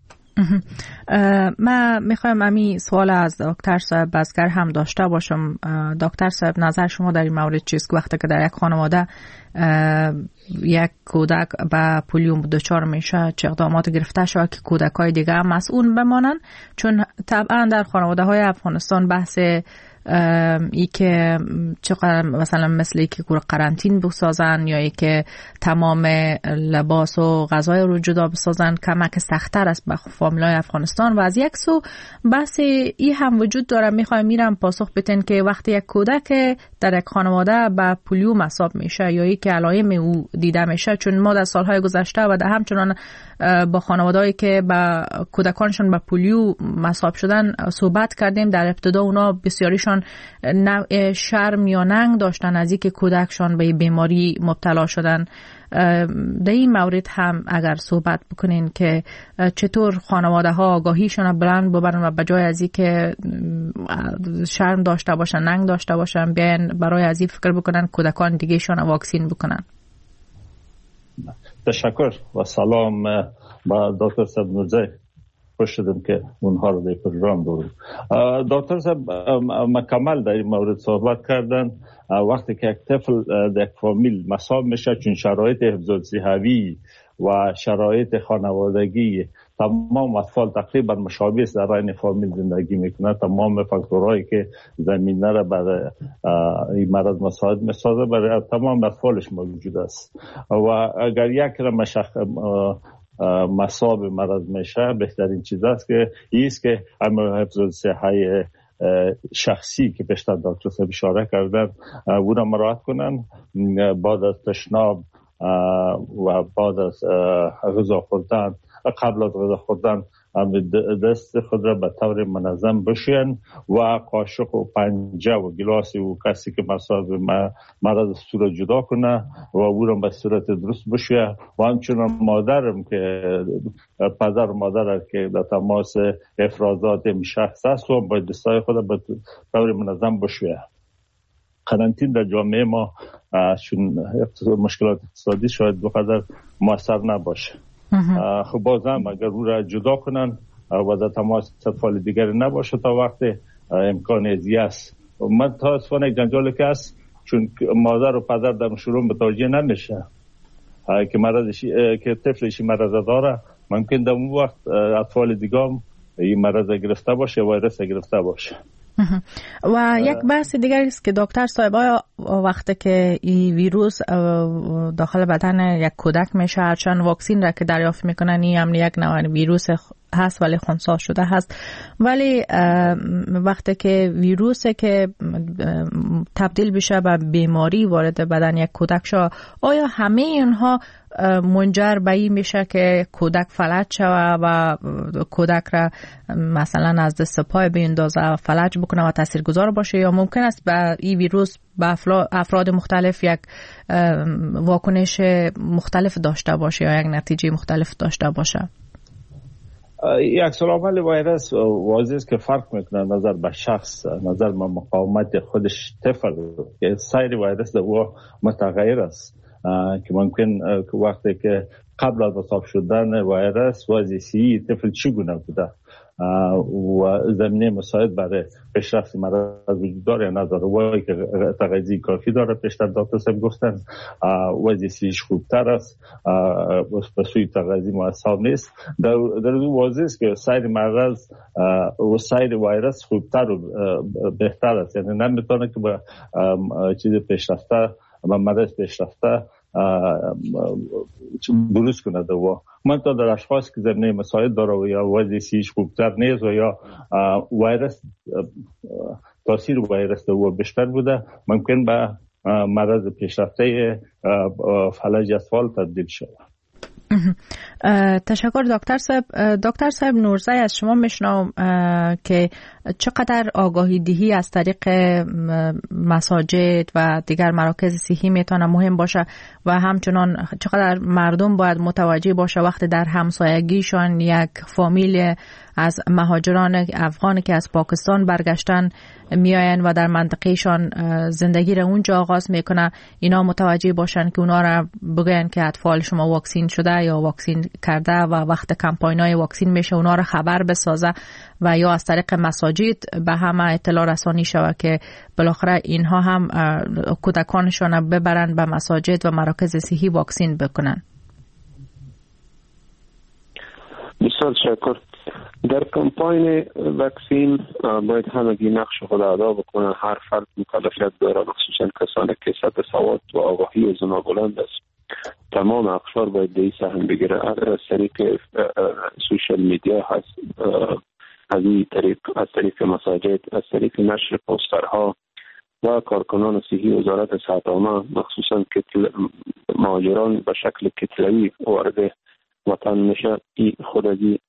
من میخوایم امی سوال از دکتر صاحب بزگر هم داشته باشم. دکتر صاحب نظر شما در این مورد چیست که وقتی که در یک خانواده یک کودک به پولیو دچار میشه چه اقدامات گرفته شود که کودکای دیگه هم مسئول بمانن؟ چون طبعا در خانواده های افغانستان بحث ای که چقدر مثلا مثل ای که قرنطین بسازن یا ای که تمام لباس و غذای رو جدا بسازن کمک سخت‌تر است به فامیلای افغانستان و از یک سو بحث ای هم وجود داره. میرم پاسخ بدین که وقتی یک کودک در یک خانواده به پولیو مصاب میشه یا ای که علائم او دیده میشه، چون ما در سالهای گذشته و در همچنان با خانواده‌ای که با کودکانشون به پولیو مصاب شدن صحبت کردیم. در ابتدا اونا بسیاریشان نوع شرم یا ننگ داشتن از اینکه کودکشان به بیماری مبتلا شدن. در این مورد هم اگر صحبت بکنین که چطور خانواده ها آگاهیشون بلند ببرن و بجای از این که شرم داشته باشن، ننگ داشته باشن، بیاین برای از این فکر بکنن کودکان دیگهشون واکسین بکنن. تشکر و سلام با دکتر صاحب نورزی. خوش شدم که اونها رو در پروگرام داریم. دکتر صاحب مکمل در این مورد صحبت کردن. وقتی که یک طفل در یک فامیل مصاب میشه، چون شرایط حفظ الصحوی و شرایط خانوادگی تمام اطفال تقریبا مشابه است در این فامیل زندگی میکنه، تمام فاکتورهایی که زمینه را برای این مرض مساعد میسازه برای تمام اطفالش موجود است. و اگر یک مصاب مرض میشه، بهترین چیز است که ایست که حفظ الصحه شخصی که بیشتر دکتر صاحب اشاره کردن او را مراعات کنن. بعد از تشناب و بعد از غذا خوردن، قبل از غذا خوردن دست خود را به طور منظم بشوین و قاشق و پنجه و گلاس و کسی که مصاب مرض صورت جدا کنه و او را به صورت درست بشویه. و همچنان مادرم که پدر و مادر که در تماس افرازات شخص است و باید دستای خود به طور منظم بشویه. قرنطین در جامعه ما چون مشکلات اقتصادی شاید بقدر موثر نباشه. خب بازم اگر او را جدا کنن و در تماس اطفال دیگر نباشه تا وقت امکان ازی است. من تا اصفانه جنجالی که است، چون مادر و پدر در شروع متوجه نمیشه که که طفلشی مرض داره، ممکن در اون وقت اطفال دیگه هم این مرض گرفته باشه، ویروس گرفته باشه. و یک بحث دیگر است که دکتر صاحب، آیا وقتی که این ویروس داخل بدن یک کودک میشه، هرچند واکسین را که دریافت میکنن این هم یک نوع ویروس هست ولی خنثی شده هست، ولی وقتی که ویروسی که تبدیل بشه به بیماری وارد بدن یک کودک شد، آیا همه اینها منجر به این میشه که کودک فلج شود و کودک را مثلا از دست پای بیندازه و فلج بکنه و تاثیرگذار باشه، یا ممکن است به این ویروس به افراد مختلف یک واکنش مختلف داشته باشه یا یک نتیجه مختلف داشته باشه؟ یک سلامل ویروس واضح است که فرق میکنه نظر به شخص، نظر به مقاومت خودش طفل که سایر ویروس در او متغیر است که ممکن که وقتی که قبل از مصاب شدن ویروس وضعیتی طفل چگونه بوده و زمینه مساعد برای پیشرفت مرض وجود داره یا نداره، و که تغذیه کافی داره پیشتر دکتر صاحب گفتن، وضعیتش خوبتر است، به سوی تغذیه مؤثر نیست. در واضح است که سایر مرض و سایر ویروس خوبتر و بهتر است، یعنی نمیتونه که به چیز پیشرفته و مرض پیشرفته بروز کنه دوا. من تا در اشخاص که زمینه مساعد داره و یا وضعیتش خوبتر نیست و یا ویروس تاثیر ویروس دوا بیشتر بوده، ممکن به مرض پیشرفته فلج اطفال تبدیل شود. تشکر دکتر صاحب. دکتر صاحب نورزی، از شما میشنوم که چقدر آگاهی دهی از طریق مساجد و دیگر مراکز صحی میتونه مهم باشه و همچنان چقدر مردم باید متوجه باشه وقتی در همسایگیشان یک فامیل از مهاجران افغانی که از پاکستان برگشتن میاین و در منطقهشان زندگی را اونجا آغاز میکنه، اینا متوجه باشن که اونا را بگن که اطفال شما واکسین شده یا واکسین کرده و وقت کمپاینای واکسین میشه اونا را خبر بسازه و یا از طریق مساجد به همه اطلاع رسانی شود که بالاخره اینها هم کودکانشان ببرن به مساجد و مراکز صحی واکسین بکنن. بسیار تشکر. در کمپاین واکسین باید همگی نقش خود ادا بکنن. هر فرد مکلفیت داره، مخصوصا کسانی که سطح سواد و آگاهی از اونا بلند است. تمام اقشار باید دی سهم بگیره. از طریق سوشل میدیا هست، از طریق مساجد، از طریق نشر پوسترها و کارکنان صحی وزارت صحت عامه مخصوصا مهاجران به شکل کتلوی وارد وطن میشه، این خود از این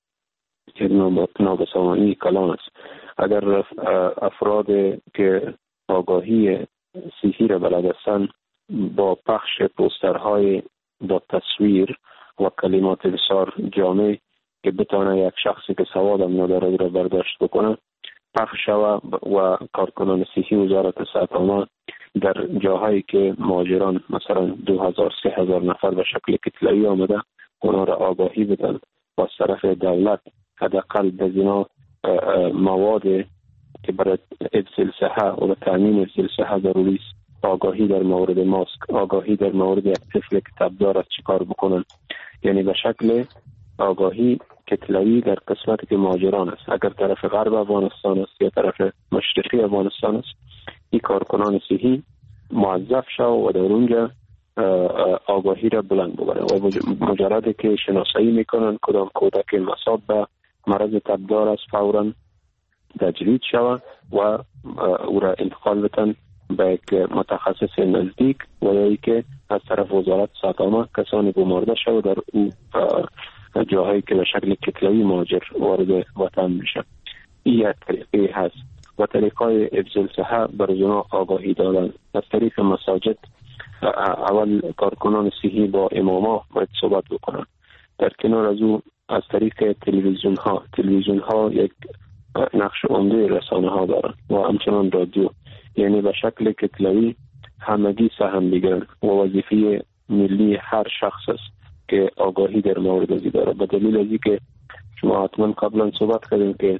نابسامانی کلان است. اگر افراد که آگاهی صحی را بلد هستند با پخش پوسترهای با تصویر و کلمات بسیار جامع که بتونه یک شخصی که سواد هم نداره را برداشت بکنه پخش شود و کارکنان صحی وزارت صحت عامه در جاهایی که مهاجران مثلا 2000-3000 نفر به شکل کتلوی آمده اونا را آگاهی بدن و از طرف دولت حداقل به اینا مواد که برای حفظ صحه و تامین حفظ صحه ضروری است، آگاهی در مورد ماسک، آگاهی در مورد یک طفل که تبدار است چیکار بکنن، یعنی به شکل آگاهی کتلوی در قسمتی که مهاجران است. اگر طرف غرب افغانستان است یا طرف مشرقی افغانستان است، این کارکنان صحی موظف شو و در اونجا آگاهی را بلند ببره و مجرد که شناسایی میکنن کدام کودک مصاب به مرض تبدار است فوراً تجرید شود و او را انتقال بتن به یک متخصص نزدیک و یا که از طرف وزارت صحت عامه کسانی گمارده شود در او جاهایی که به شکل کتلوی مهاجر وارد وطن میشه. این یک طریقه هست و طریقای حفظ صحه برای اونا آگاهی دادن از طریق مساجد. اول کارکنان صحی با اماما باید صحبت بکنن. در کنار از او از طریق تلویزیون ها یک نقش عمده رسانه ها دارن و همچنان رادیو، یعنی به شکل کتلوی همگی سهم بگیرن و وظیفه ملی هر شخص است که آگاهی در مورد ازی داره. به دلیل ازی که شما حتما قبلا صحبت کردیم که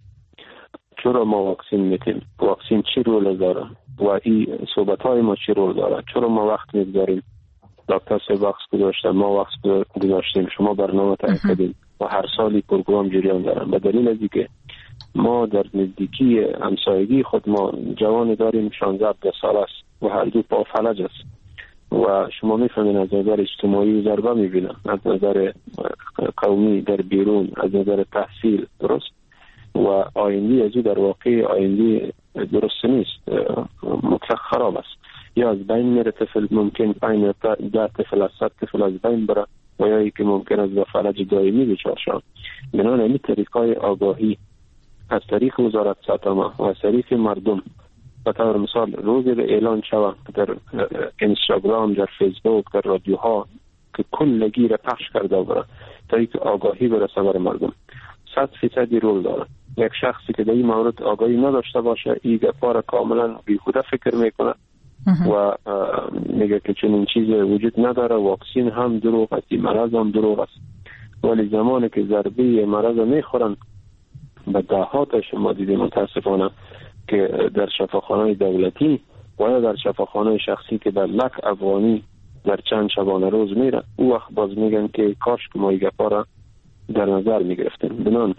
چرا ما واکسین میتیم، واکسین چی رول داره و این صحبت های ما چی رول داره، چرا ما وقت میگذاریم، دکتر صاحب وقت گذاشتن، ما وقت گذاشتیم، شما برنامه تعیین کردیم و هر سالی پروگرام جریان دارن. به دلیل ازی که ما در نزدیکی همسایگی خود ما جوان داریم 16 سال است و هر دو پا فلج است و شما میفهمین از نظر اجتماعی ضربه میبینن، از نظر قومی در بیرون، از نظر تحصیل درست و آینده از او در واقع آینده درست نیست، مطلق خراب است. یا از بین میره طفل، ممکن 5-10 طفل از 100 طفل از بین بره و یا ای که ممکن است به فلج دائمی دچار شوند. بنابراین این طریقای آگاهی از طریق وزارت صحت عامه و از طریق مردم به طور مثال روزی به اعلان شود در اینستاگرام، در فیسبوک، در رادیوها که کلگی را پخش کرده بره تا اینکه آگاهی برسه بر مردم 100% رول داره. یک شخصی که در این مورد آگاهی نداشته باشه این گپا کاملا بیهوده فکر میکنه و میگه که چنین چیزی وجود نداره، واکسین هم دروغ است، مرض هم دروغ است. ولی زمانی که ضربه مرض میخورن به دهاتش ما دیدیم متاسفانه که در شفاخانه دولتی و یا در شفاخانه شخصی که در لک افغانی در چند شبانه روز میره، او وقت باز میگن که کاش که ما این گپا را در نظر میگرفتیم. بنان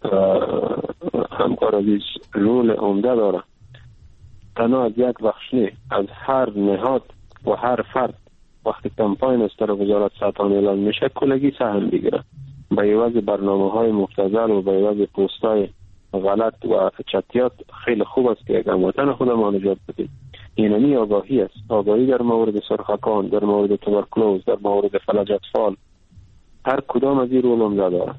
همکار عزیز رول عمده داره، تنها از یک بخش نه، از هر نهاد و هر فرد وقتی کمپاین از طرف وزارت صحت عامه اعلان میشه کلگی سهم بگیره به عوض برنامه‌های مبتذل و به عوض پست‌های غلط و چتیات. خیلی خوب است که یک هموطن خودمان نجات بدیم. اینمی آگاهی است، آگاهی در مورد سرخکان، در مورد توبرکلوز، در مورد فلج اطفال، هر کدام از این رول عمده داره.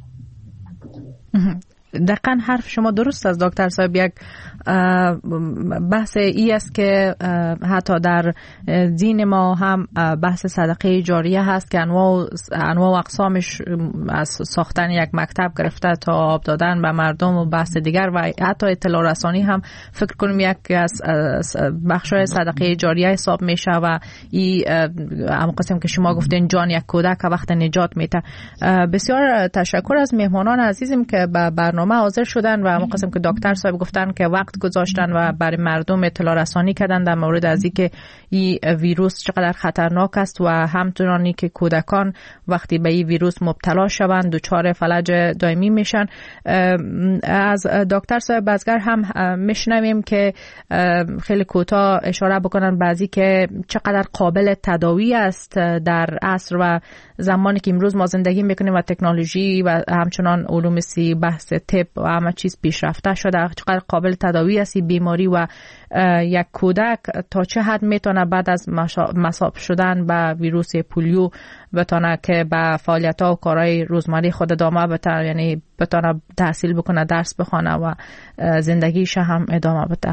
دقیقاً حرف شما درست است دکتر صاحب. یک بحث ای است که حتی در دین ما هم بحث صدقه جاریه هست که انواع و اقسامش از ساختن یک مکتب گرفته تا آب دادن به مردم و بحث دیگر و حتی اطلاع رسانی هم فکر کنم یکی از بخشای صدقه جاریه حساب میشه و این هم قسم که شما گفتین جان یک کودک وقت نجات میده. بسیار تشکر از مهمانان عزیزم که به برنامه حاضر شدن و هم قسم که دکتر صاحب گفتن که وقت گذاشتن و برای مردم اطلاع رسانی کردن در مورد از اینکه این ویروس چقدر خطرناک است و همچنانی که کودکان وقتی به این ویروس مبتلا شوند دچار فلج دائمی میشن. از دکتر صاحب بازگر هم میشنویم که خیلی کوتاه اشاره بکنن بعضی که چقدر قابل تداوی است در عصر و زمانی که امروز ما زندگی میکنیم و تکنولوژی و همچنان علوم بحث طب و همه چیز پیشرفته شده، چقدر قابل تداوی است بیماری و یک کودک تا چه حد میتونه بعد از مصاب شدن به ویروس پولیو بتونه که به فعالیت‌ها و کارهای روزمره خود ادامه بده، یعنی بتونه تحصیل بکنه، درس بخونه و زندگیش هم ادامه بده.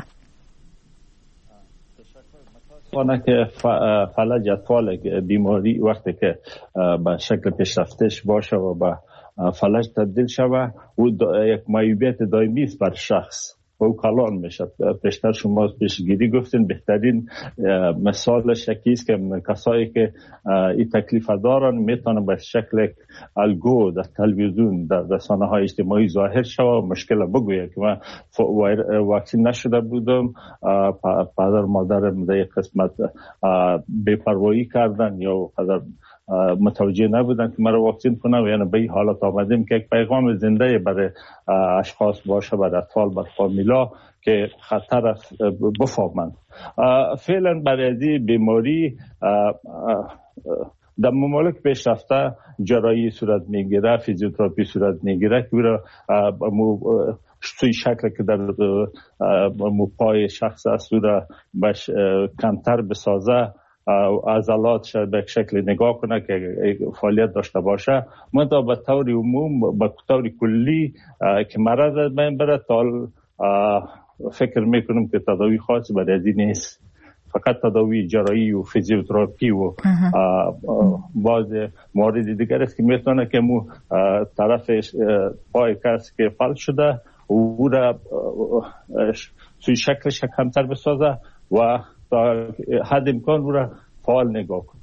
متاسفانه که فلج اطفال بیماری وقتی که به شکل پیشرفتش باشه و به فلج تبدیل شود و یک معیوبیت دائمی است بر شخص و او کلان میشه. پیشتر شما پیشگیری گفتین، بهترین مثالش یکی است که کسایی که این تکلیف دارن میتونن به شکل الگو در تلویزیون در رسانه های اجتماعی ظاهر شود و مشکل بگوید که من واکسین نشده بودم، پدر مادرم در یک قسمت بی‌پروایی کردن یا متوجه نبودن که مرا واکسین کنم، یعنی به این حالت آمدیم که یک پیغام زنده برای اشخاص باشه، برای اطفال، برای فامیلا که خطر است بفهمند. فعلا برای این بیماری در ممالک پیشرفته جراحی صورت میگیره، فیزیوتراپی صورت میگیره که را سوی شکل که در پای شخص است را کمتر بسازه، عضلات شاید به شکل نگاه کنه که فعالیت داشته باشه. منتها به طور عموم، به طور کلی که مرض از بین بره، تا فکر میکنم که تداوی خاصی برای این نیست، فقط تداوی جراحی و فیزیوتراپی و بعض موارد دیگر است که میتونه که مو طرف پای کسی که فلج شده او را سوی شکلش کمتر بسازه و تا حد امکان او را فعال نگاه کن.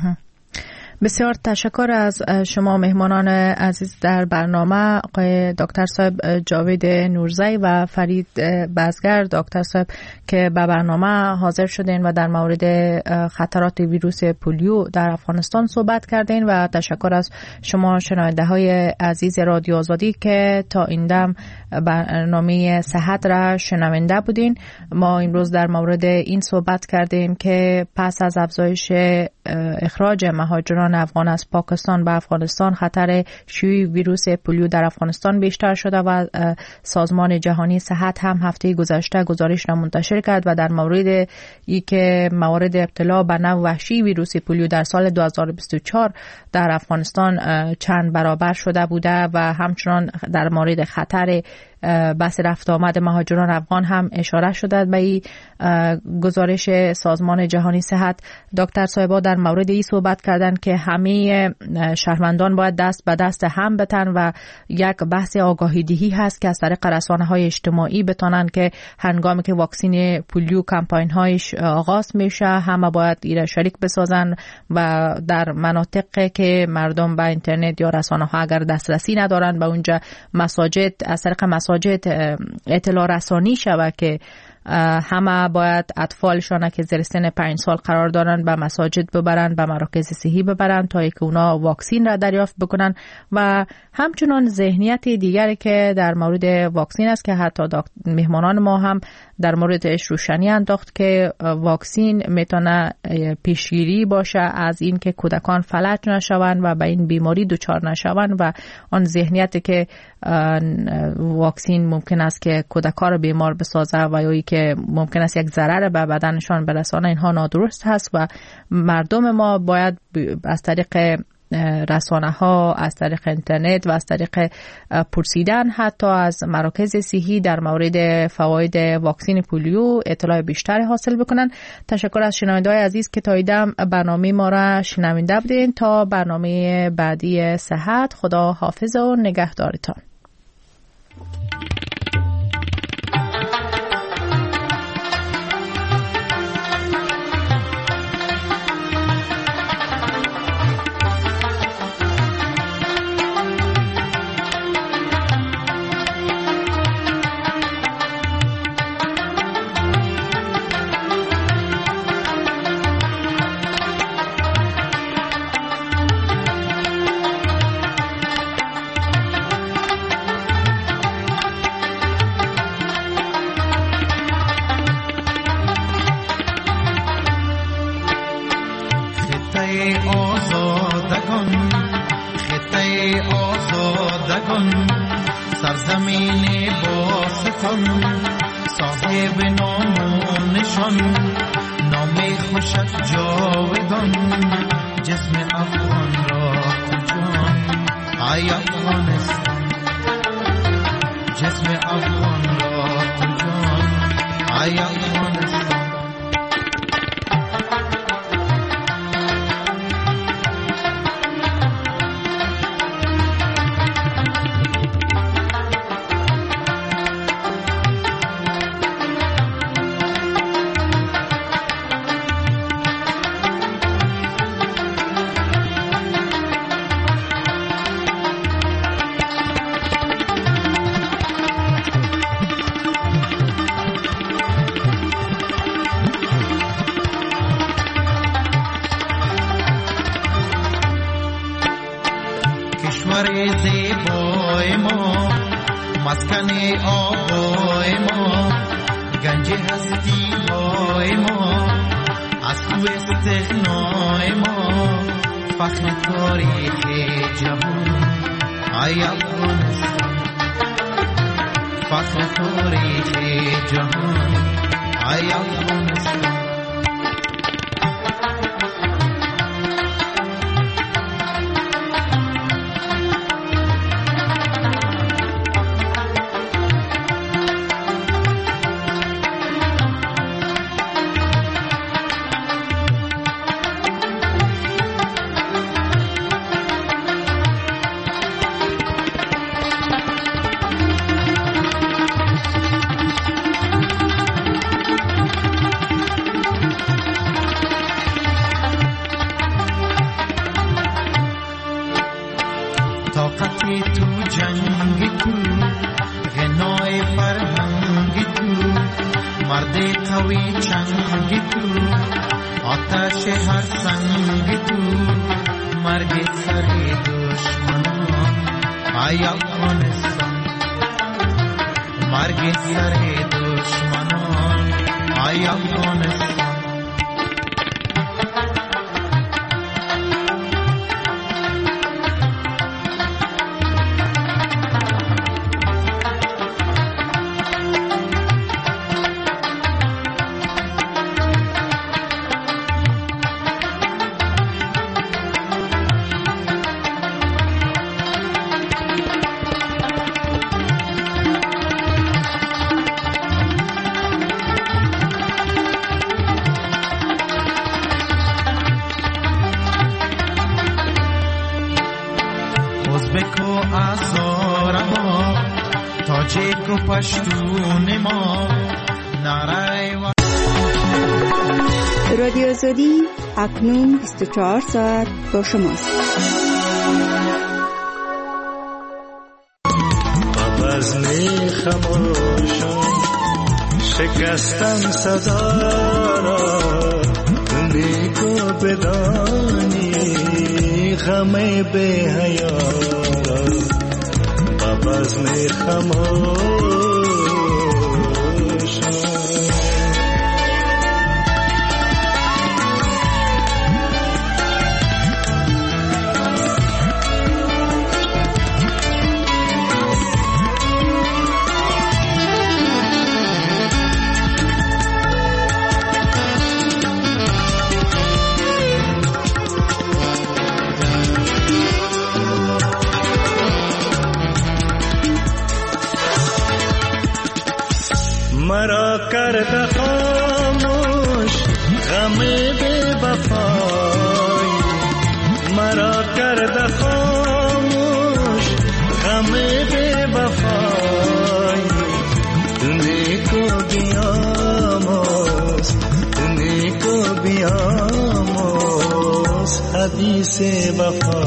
بسیار تشکر از شما مهمانان عزیز در برنامه، آقای دکتر صاحب جاوید نورزی و فرید بزگر. دکتر صاحب که به برنامه حاضر شدین و در مورد خطرات ویروس پولیو در افغانستان صحبت کردین و تشکر از شما شنونده های عزیز رادیو آزادی که تا این دم برنامه صحت را شنونده بودین. ما امروز در مورد این صحبت کردیم که پس از افزایش اخراج مهاجران افغان از پاکستان به افغانستان، خطر شیوع ویروس پولیو در افغانستان بیشتر شده و سازمان جهانی صحت هم هفته گذشته گزارش را منتشر کرد و در مورد ای که موارد ابتلا به نوع وحشی ویروس پولیو در سال 2024 در افغانستان چند برابر شده بوده و همچنان در مورد خطر بحث رفت آمد مهاجران افغان هم اشاره شده به این گزارش سازمان جهانی صحت. دکتر صاحبا در مورد این صحبت کردن که همه شهروندان باید دست به دست هم بتن و یک بحث آگاهی دهی هست که از طریق رسانه‌های اجتماعی بتونن که هنگامی که واکسین پولیو کمپاین هایش آغاز میشه همه باید ایره شریک بسازن و در مناطقی که مردم به اینترنت یا رسانه‌ها اگر دسترسی ندارن به اونجا مساجد از طریق مساجد اطلاع رسانی شود که همه باید اطفالشان که زیر سن 5 سال قرار دارن به مساجد ببرن، به مراکز صحی ببرن تا اینکه اونا واکسین را دریافت بکنن و همچنان ذهنیت دیگری که در مورد واکسین است که حتی مهمانان ما هم در موردش روشنی انداخت که واکسین میتونه پیشگیری باشه از این که کودکان فلج نشوند و به این بیماری دچار نشوند و آن ذهنیتی که واکسین ممکن است که کودکان رو بیمار بسازه و یا که ممکن است یک ضرر به بدنشان برسانه، اینها نادرست هست و مردم ما باید از طریق رسانه ها، از طریق اینترنت و از طریق پرسیدن حتی از مراکز صحی در مورد فواید واکسین پولیو اطلاع بیشتری حاصل بکنن. تشکر از شنونده‌های عزیز که تا ایدم برنامه ما را شنونده بودین. تا برنامه بعدی صحت، خدا حافظ و نگهدارتان. سرزمین باستان صاحب نام و نشان نام خوشت جاودان جسم افغان را جان ای افغانستان جسم افغان را جان ای افغانستان زیبای ما مسکن آبای ما گنج هستی های ما از تو استغنای ما فخر تاریخ جهان ای افغانستان فخر تاریخ جهان ای افغانستان رادیو آزادی اکنون 24 ساعت با شماست. با بزم خموشان شکستم صدا را نیکو بدانی غم به حیا را با بزم خموشان مرا کرد خاموش غم بے وفای مرا کرد خاموش غم بے وفای تنے کو بیاموز تنے کو بیاموز حدیث وفا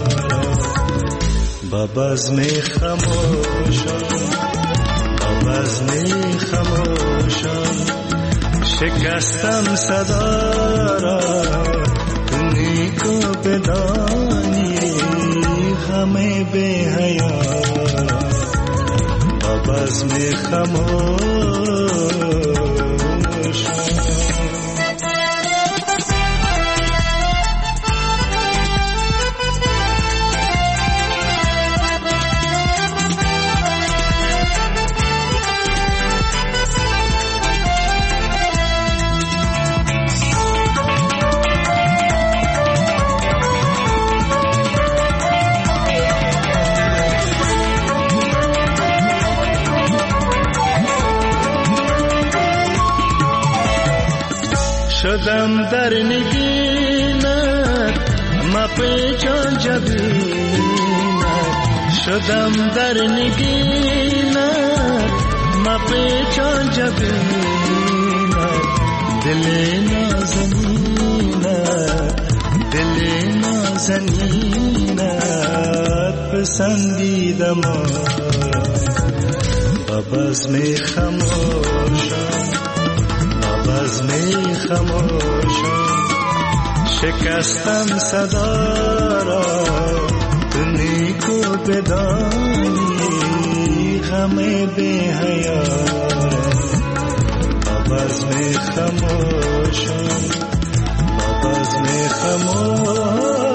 با بزم خموشان بزم خموشان شکستم صدا را نیکو بدانی غم به حیا با بزم خموشان شدم در نگینت مپیچان جبینت شدم در نگینت مپیچان جبینت دل نازنینت پسندیدم ببز می خموشم ببز می خموشم شکستم صدا را تو نیکو بدانی غم بی حیات ببز می خموشم ببز می خموشم